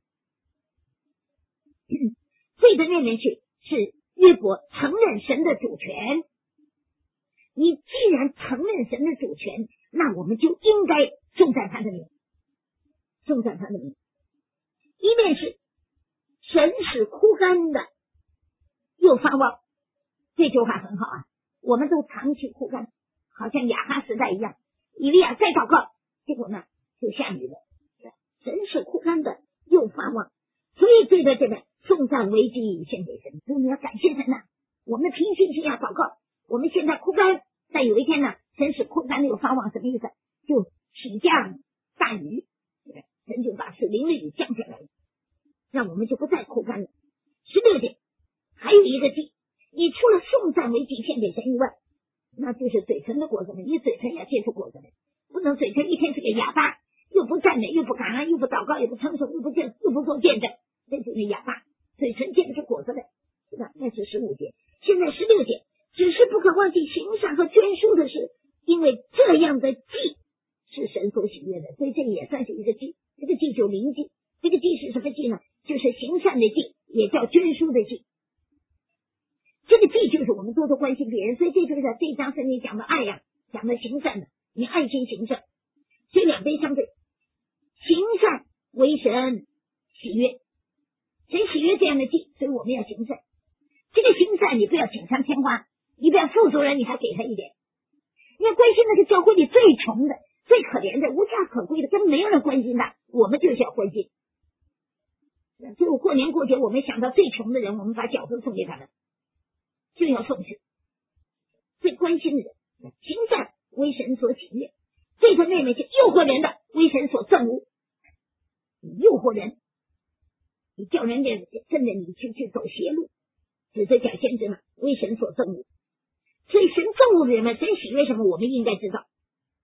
对着那边去是约伯承认神的主权，你既然承认神的主权，那我们就应该颂赞他的名，颂赞他的名。一面是神使枯干的又发旺，这句话很好啊，我们都长期枯干，好像亚哈时代一样，以利亚再祷告，结果呢就下雨了。神使枯干的又发旺，所以对着这个颂赞为祭献给神，所以你要感谢神呐、啊。我们平心静要祷告，我们现在枯干，但有一天呢，神使枯干的又发旺，什么意思？就使降大雨，神就把水淋的雨降下来了，让我们就不再枯干了。十六节还有一个祭，你除了颂赞为祭献给神以外，那就是嘴唇的果子了。你嘴唇要接触果子了，不能嘴唇一天是个哑巴，又不赞美，又不感恩，又不祷告，又不称颂，又不见，又不做见证，这就是哑巴，嘴唇结不出果子来，是吧？那是十五节。现在十六节，只是不可忘记行善和捐书的事，因为这样的祭是神所喜悦的，所以这也算是一个祭。这个祭就灵祭，这个祭是什么祭呢？就是行善的祭，也叫捐书的祭。这个祭就是我们多多关心别人，所以这就是这一章圣经讲的爱呀、啊，讲的行善的，你爱心行善，所以两边相对，行善为神喜悦，神喜悦这样的祭，所以我们要行善。这个行善你不要锦上添花，你不要富足人你还给他一点，你要关心那个教会里最穷的、最可怜的、无家可归的，根本没有人关心的，我们就是要关心。所以我过年过节我们想到最穷的人，我们把饺子送给他们，就要送去最关心的人。行善为神所喜悦，这个妹妹是诱惑人的，为神所憎恶。你诱惑人，你叫人家跟着你去去走邪路，指着假先知嘛，为神所憎恶。所以神憎恶的人们，神喜悦什么，我们应该知道。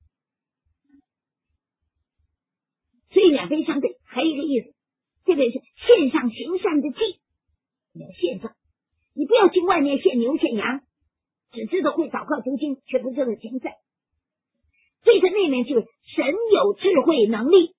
所以两边相对，还有一个意思，这个是献上行善的祭，你要献上，你不要去外面献牛献羊，只知道会祷告读经，却不知道行善。这个那面就是神有智慧能力，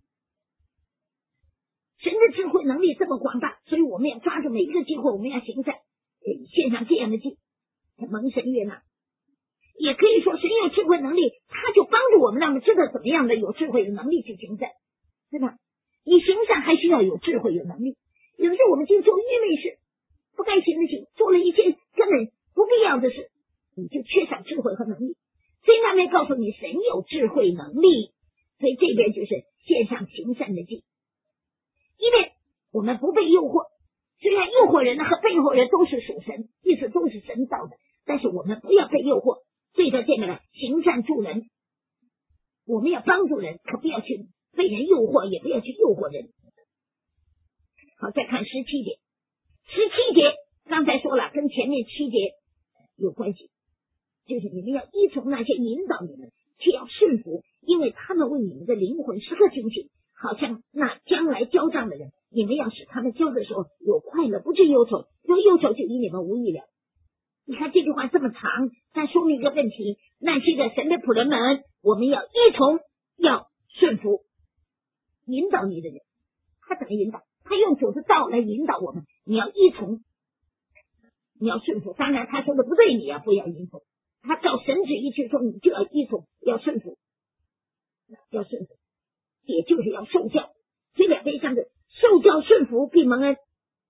神的智慧能力这么广大，所以我们要抓住每一个机会，我们要行善，献上这样的祭，蒙神悦纳。也可以说神有智慧能力，他就帮助我们，让我们知道怎么样的有智慧有能力去行善，对吧？你行善还需要有智慧有能力，有的时候我们就做愚昧事，不该行的行，做了一些根本不必要的事，你就缺少智慧和能力。所以那边告诉你神有智慧能力，所以这边就是献上行善的祭。因为我们不被诱惑，虽然诱惑人呢和被诱惑人都是属神，意思都是神造的，但是我们不要被诱惑，对着这个呢行善助人，我们要帮助人，可不要去被人诱惑，也不要去诱惑人。好，再看十七节，十七节刚才说了，跟前面七节有关系，就是你们要依从那些引导你们，却要顺服，因为他们为你们的灵魂时刻警醒，好像那将来交账的人，你们要使他们交的时候有快乐，不致忧愁，有忧愁就与你们无益了。 你看这句话这么长，它说明一个问题，那些个神的仆人们，我们要依从，要顺服。引导你的人，他怎么引导？他用主的道来引导我们，你要依从，你要顺服。当然他说的不对，你也不要依从，他照神旨意去说，你就要依从，要顺服，要顺服，也就是要受教。这两边相对，受教顺服必蒙恩。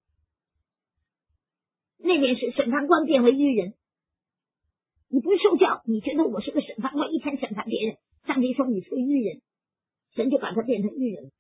那边是审判官变为愚人，你不受教，你觉得我是个审判官，一天审判别人，上帝说你是个愚人，神就把他变成愚人。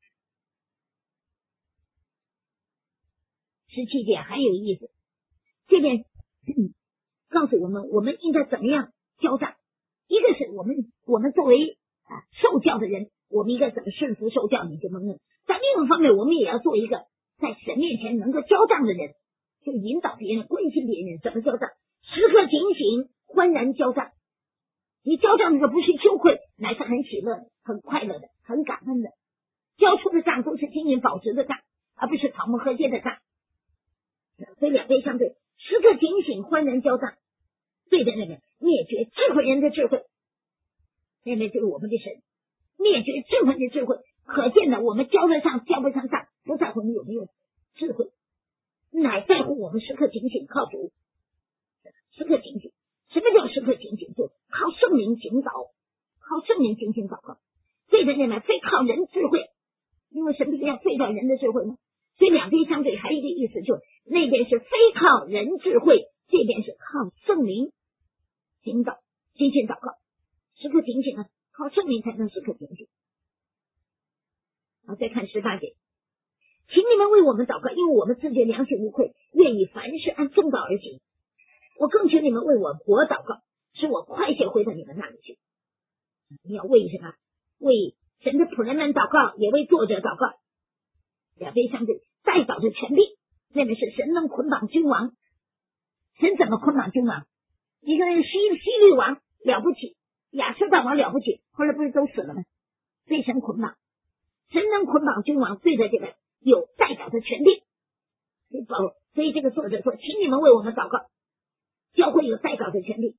十七节还有意思，这边、嗯、告诉我们我们应该怎么样交战。一个是我们我们作为、啊、受教的人，我们应该怎么顺服受教，你就能用。但另一方面，我们也要做一个在神面前能够交战的人，就引导别人，关心别人，怎么交战？时刻警醒，欢然交战。你交战的时候不是羞愧，乃是很喜乐的，很快乐的，很感恩的。交出的仗都是金银宝石的仗，而不是草木禾秸的仗。所以两边相对，时刻警醒，欢然交战。对的那个灭绝智慧人的智慧，那边就是我们的神，灭绝智慧的智慧。可见的，我们交得上交不上仗，不在乎你有没有智慧，乃在乎我们时刻警醒，靠主，时刻警醒。什么叫时刻警醒？就靠圣灵警导，靠圣灵警醒祷告。对的那边非靠人智慧，因为神不是要废掉人的智慧吗？所以两边相对，还有一个意思，就是那边是非靠人智慧，这边是靠圣灵警导警醒祷告。时刻警醒啊，靠圣灵才能时刻警醒。好，再看十八节，请你们为我们祷告，因为我们自己良心无愧，愿意凡事按正道而行。我更求你们为我国祷告，使我快些回到你们那里去。你要为什么？为神的仆人们祷告，也为作者祷告。两边相对，代祷的权柄，那边是神能捆绑君王。神怎么捆绑君王？一个人西西律王了不起，亚述大王了不起，后来不是都死了吗？被神捆绑，神能捆绑君王，对着这个有代祷的权柄。所以这个作者说，请你们为我们祷告，教会有代祷的权柄。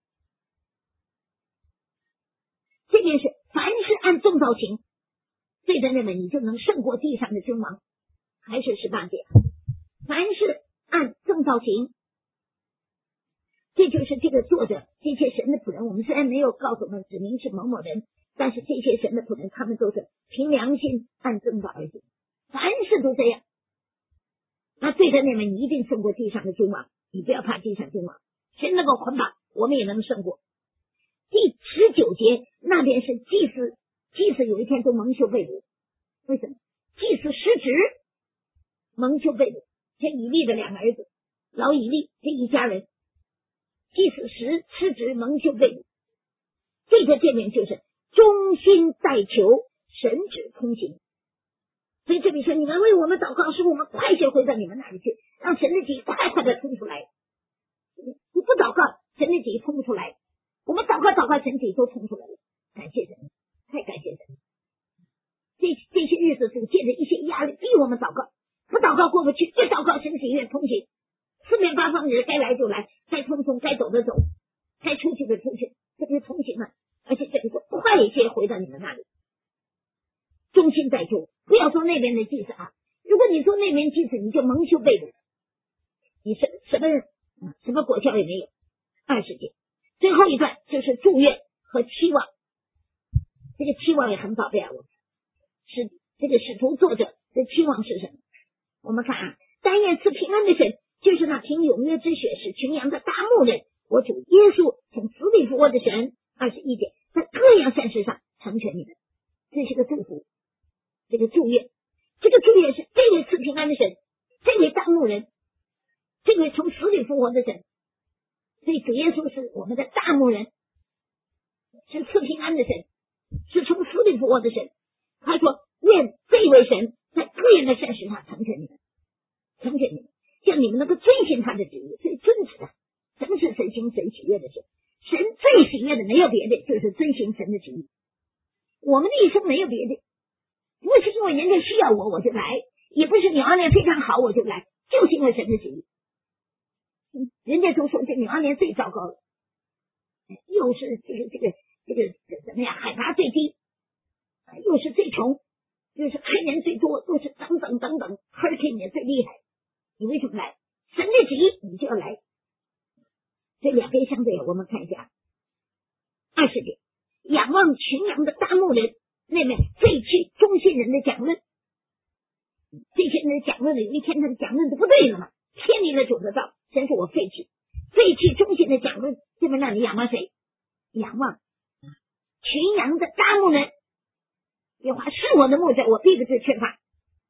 这边是凡是按正道行，对着那么你就能胜过地上的君王。还是十八节，凡是按正道行，这就是这个作者这些神的仆人。我们虽然没有告诉我们指明是某某人，但是这些神的仆人他们都是凭良心按正道而行，凡事都这样。那对着那么你一定胜过地上的君王，你不要怕地上君王，神能够捆绑，我们也能胜过。第十九节那边是祭司，祭司有一天都蒙羞被掳，为什么？祭司失职蒙羞被掳，像以利的两个儿子，老以利这一家人，祭司时失职蒙羞被掳。这个这边就是忠心代求，神旨通行。所以这里说，你们为我们祷告，使我们快些回到你们那里去，让神的旨意快快的通出来。你不祷告，神的旨意通不出来。我们祷告祷告，神旨意都通出来了。感谢神，太感谢神。这这些日子主借着一些压力逼我们祷告，不祷告过不去，越祷告神旨意越通行。四面八方的人该来就来，该通通该走的走，该出去的出去，这不是通行了。而且这里说快些回到你们那里，忠心在求。不要说那边的祭司啊，如果你说那边祭司，你就蒙羞被掳，你什什么什么果效也没有。二十节最后一段就是祝愿和期望，这个期望也很宝贝啊。我是这个使徒作者的期望是什么？我们看啊，但愿赐平安的神，就是那凭永约之血使群羊的大牧人，我主耶稣从死里复活的神。二十一节，在各样善事上成全你们，这是个祝福，这个祝愿，这个祝愿是这位赐平安的神，这位大牧人，这位从死里复活的神。所以主耶稣是我们的大牧人，是赐平安的神，是从死里复活的神。他说愿这位神在各样的善事上成全你们，成全你们，叫你们能够遵行他的旨意。所以遵旨啊，什么是神行神喜悦的事？神最喜悦的没有别的，就是遵行神的旨意。我们的一生没有别的，不是因为人家需要我我就来，也不是你儿女非常好我就来，就是因为神的旨意。 人家都说这女王莲最糟糕了，又是这个这个这个怎么样，海拔最低，又是最穷，又是黑人最多，又是等等等等 ，hurricane 也最厉害，你为什么来？神的旨意你就要来。这两边相对，我们看一下二十点，仰望群羊的大牧人，那么废弃中心人的讲论，这些人的讲论有一天他的讲论都不对了嘛，偏离了主的道，神说我废弃，废弃中心的讲论，这边让你仰望谁？仰望群羊的大牧人，耶和华是我的牧者，我必不致缺乏。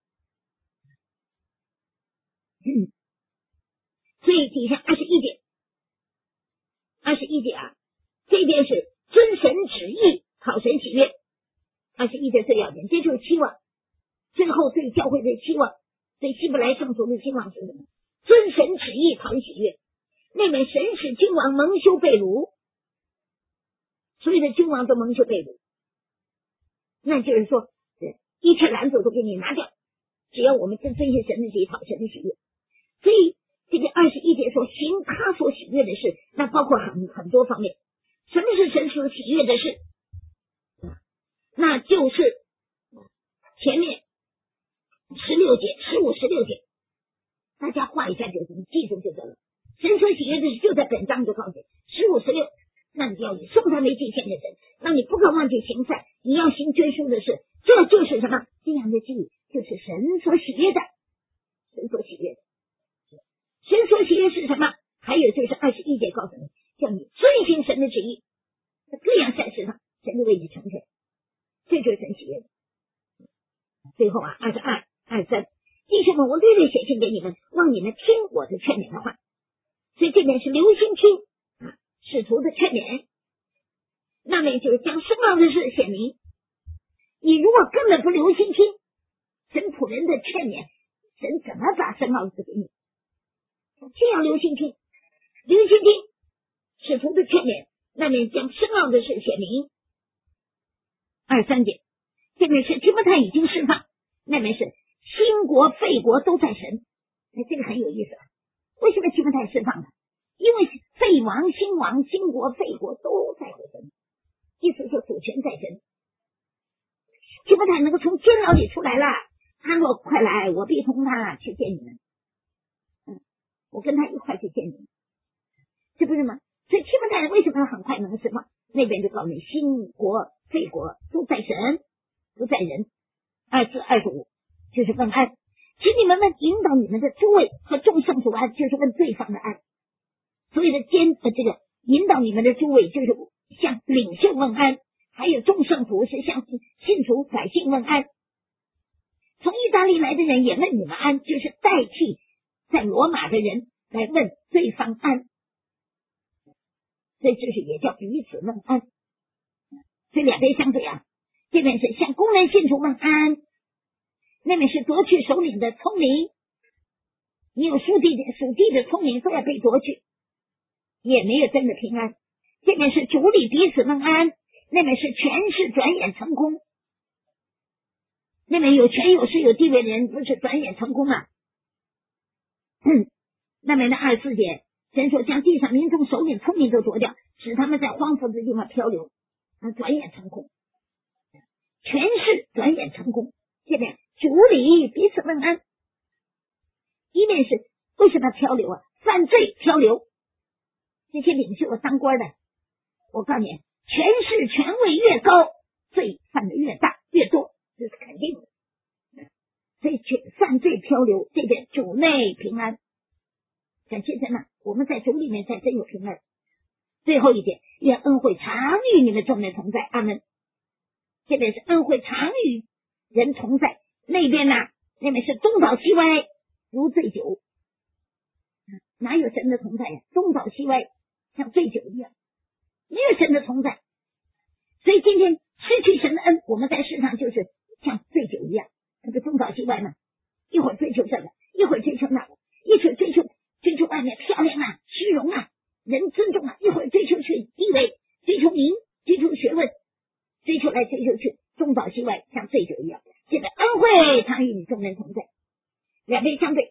嗯，所以底下二十一点，二十一点啊，这边是遵神旨意，讨神喜悦。二十一点最要紧，这就是期望。最后对教会的期望，对希伯来圣徒的期望是什么？遵神旨意，讨神喜悦。那边神使君王蒙羞被辱，所有的君王都蒙羞被辱，那就是说一切拦阻都给你拿掉，只要我们遵遵循神的旨意，讨神的喜悦。所以这个二十一节说行他所喜悦的事，那包括很很多方面。什么是神所喜悦的事？那就是前面十六节十五十六节，大家画一下就行，记住就得了。神所喜悦的事就在本章就告诉你十五十六，那你要以送他为祭献的神，那你不可忘记行善，你要行捐书的事，这就是什么？这样的祭就是神所喜悦的，神所喜悦的。神所喜悦是什么？还有就是二十一节告诉你，叫你遵行神的旨意，在各样善事上神都为你成全，这就是神喜悦的。最后啊，二十二、二十三，弟兄们，我略略写信给你们，望你们听我的劝勉的话。所以这边是留心听啊，使徒的劝勉，那么就是将深奥的事显明。你如果根本不留心听神仆人的劝勉，神怎么把深奥的事给你？这样留心听，留心听使徒的劝勉，那么将深奥的事显明。二三节，这边是提摩太已经释放，那边是新国废国都在神。哎，这个很有意思。为什么提摩太释放呢？因为废王、新王、新国、废国都在乎神，意思说主权在神。提摩太能够从监牢里出来了，他说快来，我必同他去见你们，嗯，我跟他一块去见你们，这不是吗？所以提摩太为什么很快能释放？那边就告诉你，新国、废国都在神，不在人。二四二十五就是问安，请你们问引导你们的诸位和众圣徒安，就是问对方的安。所有的监呃这个引导你们的诸位就是向领袖问安，还有众圣徒是向信徒百姓问安。从意大利来的人也问你们安，就是代替在罗马的人来问对方安，所以这是也叫彼此问安。这两边相对啊，这边是向工人信徒问安，那边是夺去首领的聪明，你有属地的属地的聪明都要被夺去，也没有真的平安。这边是主里彼此问安，那边是权势转眼成空，那边有权有势有地位的人不是转眼成空啊。嗯，那边的二十四节，神说将地上民众首领聪明都夺掉，使他们在荒芜的地方漂流，转眼成空，权势转眼成功。这边主里彼此问安，一面是为什么漂流啊？犯罪漂流，这些领袖当官的，我告诉你，权势权位越高，罪犯的越大越多，这是肯定的。所以犯罪漂流，这边主内平安，感谢神啊，我们在主里面才真有平安。最后一点，愿恩惠常与你们众人同在，阿们。这边是恩惠常与人同在，那边呢，那边是东倒西歪如醉酒，哪有神的同在呀？东倒西歪像醉酒一样，没有神的同在。所以今天失去神的恩，我们在世上就是像醉酒一样，那个东倒西歪嘛，一会儿追求这个，一会儿追求那个，一会儿追求追求外面漂亮啊、虚荣啊、人尊重啊，一会儿追求去地位，追求名，追求学问，追求来追求去，东倒西歪像醉酒一样。现在恩惠常与你众人同在，两边相对，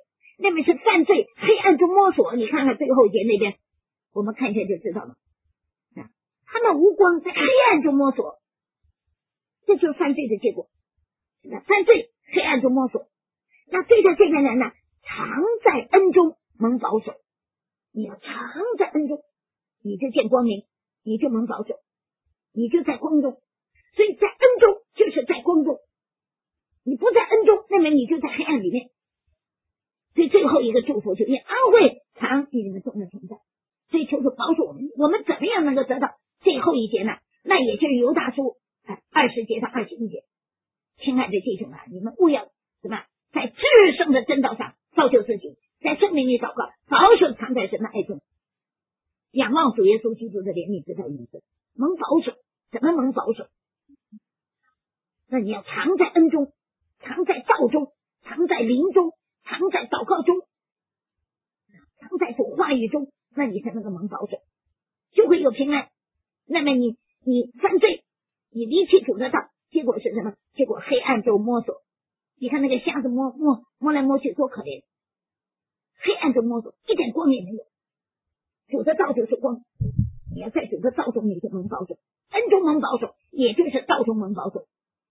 那么是犯罪黑暗中摸索。你看看最后一节那边，我们看一下就知道了。啊，他们无光在黑暗中摸索，这就是犯罪的结果。那犯罪黑暗中摸索，那对着这个人呢，常在恩中蒙保守。你要常在恩中，你就见光明，你就蒙保守，你就在光中。所以在恩中就是在光中，你不在恩中，那么你就在黑暗里面。所以最后一个祝福就是安慰常与你们众人同在。所以求主保守我们，我们怎么样能够得到最后一节呢？那也就是犹大书二十节到二十一节。亲爱的弟兄啊，你们务要什么，在至圣的真道上造就自己，在圣灵里祷告，保守藏在神的爱中，仰望主耶稣基督的怜悯，直到永生。蒙保守，怎么蒙保守？那你要藏在恩中，藏在道中，藏在灵中，藏在祷告中，藏在主话语中，那你才能够蒙保守，就会有平安。那么你你犯罪，你离弃主的道，结果是什么？结果黑暗中摸索。你看那个瞎子摸摸摸来摸去多可怜，黑暗中摸索，一点光也没有。主的道就是光，你要在主的道中，你就蒙保守，恩中蒙保守，也就是道中蒙保守。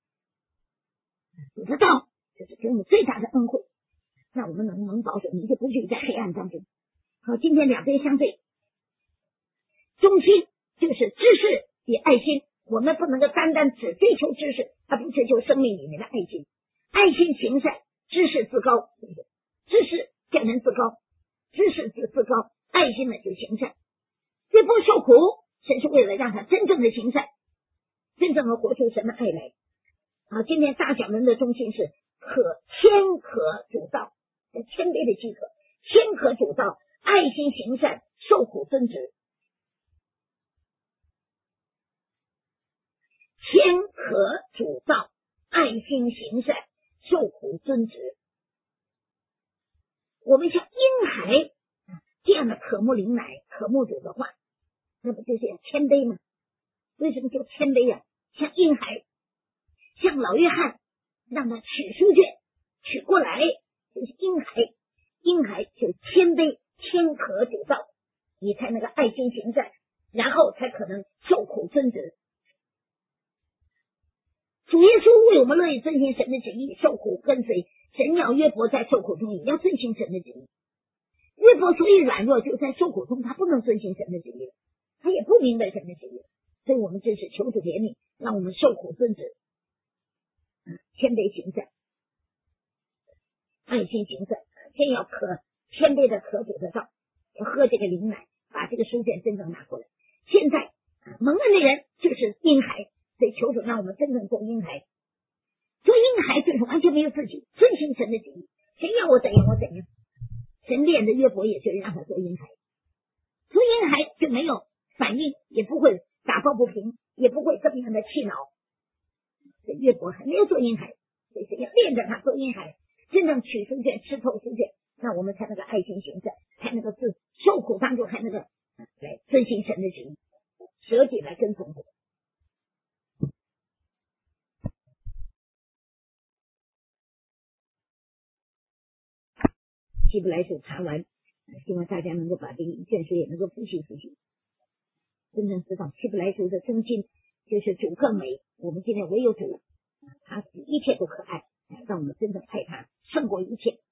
主的道就是给我们最大的恩惠，那我们能蒙保守，你就不至于在黑暗当中。好，今天两边相对，中心就是知识与爱心。我们不能够单单只追求知识，而不追求生命里面的爱心。爱心行善，知识自高，对不对？知识叫人自高，知识就自高，爱心呢就行善。这波受苦，神是为了让他真正的行善，真正的活出神的爱来。啊，今天大讲人的中心是可谦可主道，谦卑的饥渴，谦可主道，爱心行善，受苦遵职。谦可主道，爱心行善，受苦遵职。我们像婴孩这样的渴慕灵奶，渴慕主的话，那不就是要谦卑吗？为什么叫谦卑啊？像婴孩，像老约翰让他取书卷取过来，就是婴孩。婴孩就谦卑，谦可主道，你才能够爱心行善，然后才可能受苦遵职。主耶稣为我们乐意遵行神的旨意，受苦跟随。神要约伯在受苦中也要遵行神的旨意。约伯所以软弱，就在受苦中他不能遵行神的旨意，他也不明白神的旨意。所以我们真是求主怜悯，让我们受苦遵职，谦卑行善，爱心行善。先要可谦卑的可主的道，要喝这个灵奶，把这个书卷真正拿过来。现在蒙恩的人就是婴孩，所以求主让我们真正做婴孩。做婴孩就是完全没有自己，遵行神的旨意，神要我怎样我怎样。神练的约伯也就是让他做婴孩，做婴孩就没有反应，也不会打抱不平，也不会这么样的气恼。这约伯还没有做婴孩，所以神要练着他做婴孩，真正取书卷，吃透书卷，那我们才能够爱心行善，才能够自受苦当中还能够来遵行神的旨意，舍己来跟从主。希伯来书查完，希望大家能够把这个一卷书也能够复习复习，真正知道希伯来书的中心就是主更美。我们今天唯有主，他比一切都可爱，让我们真正爱他胜过一切。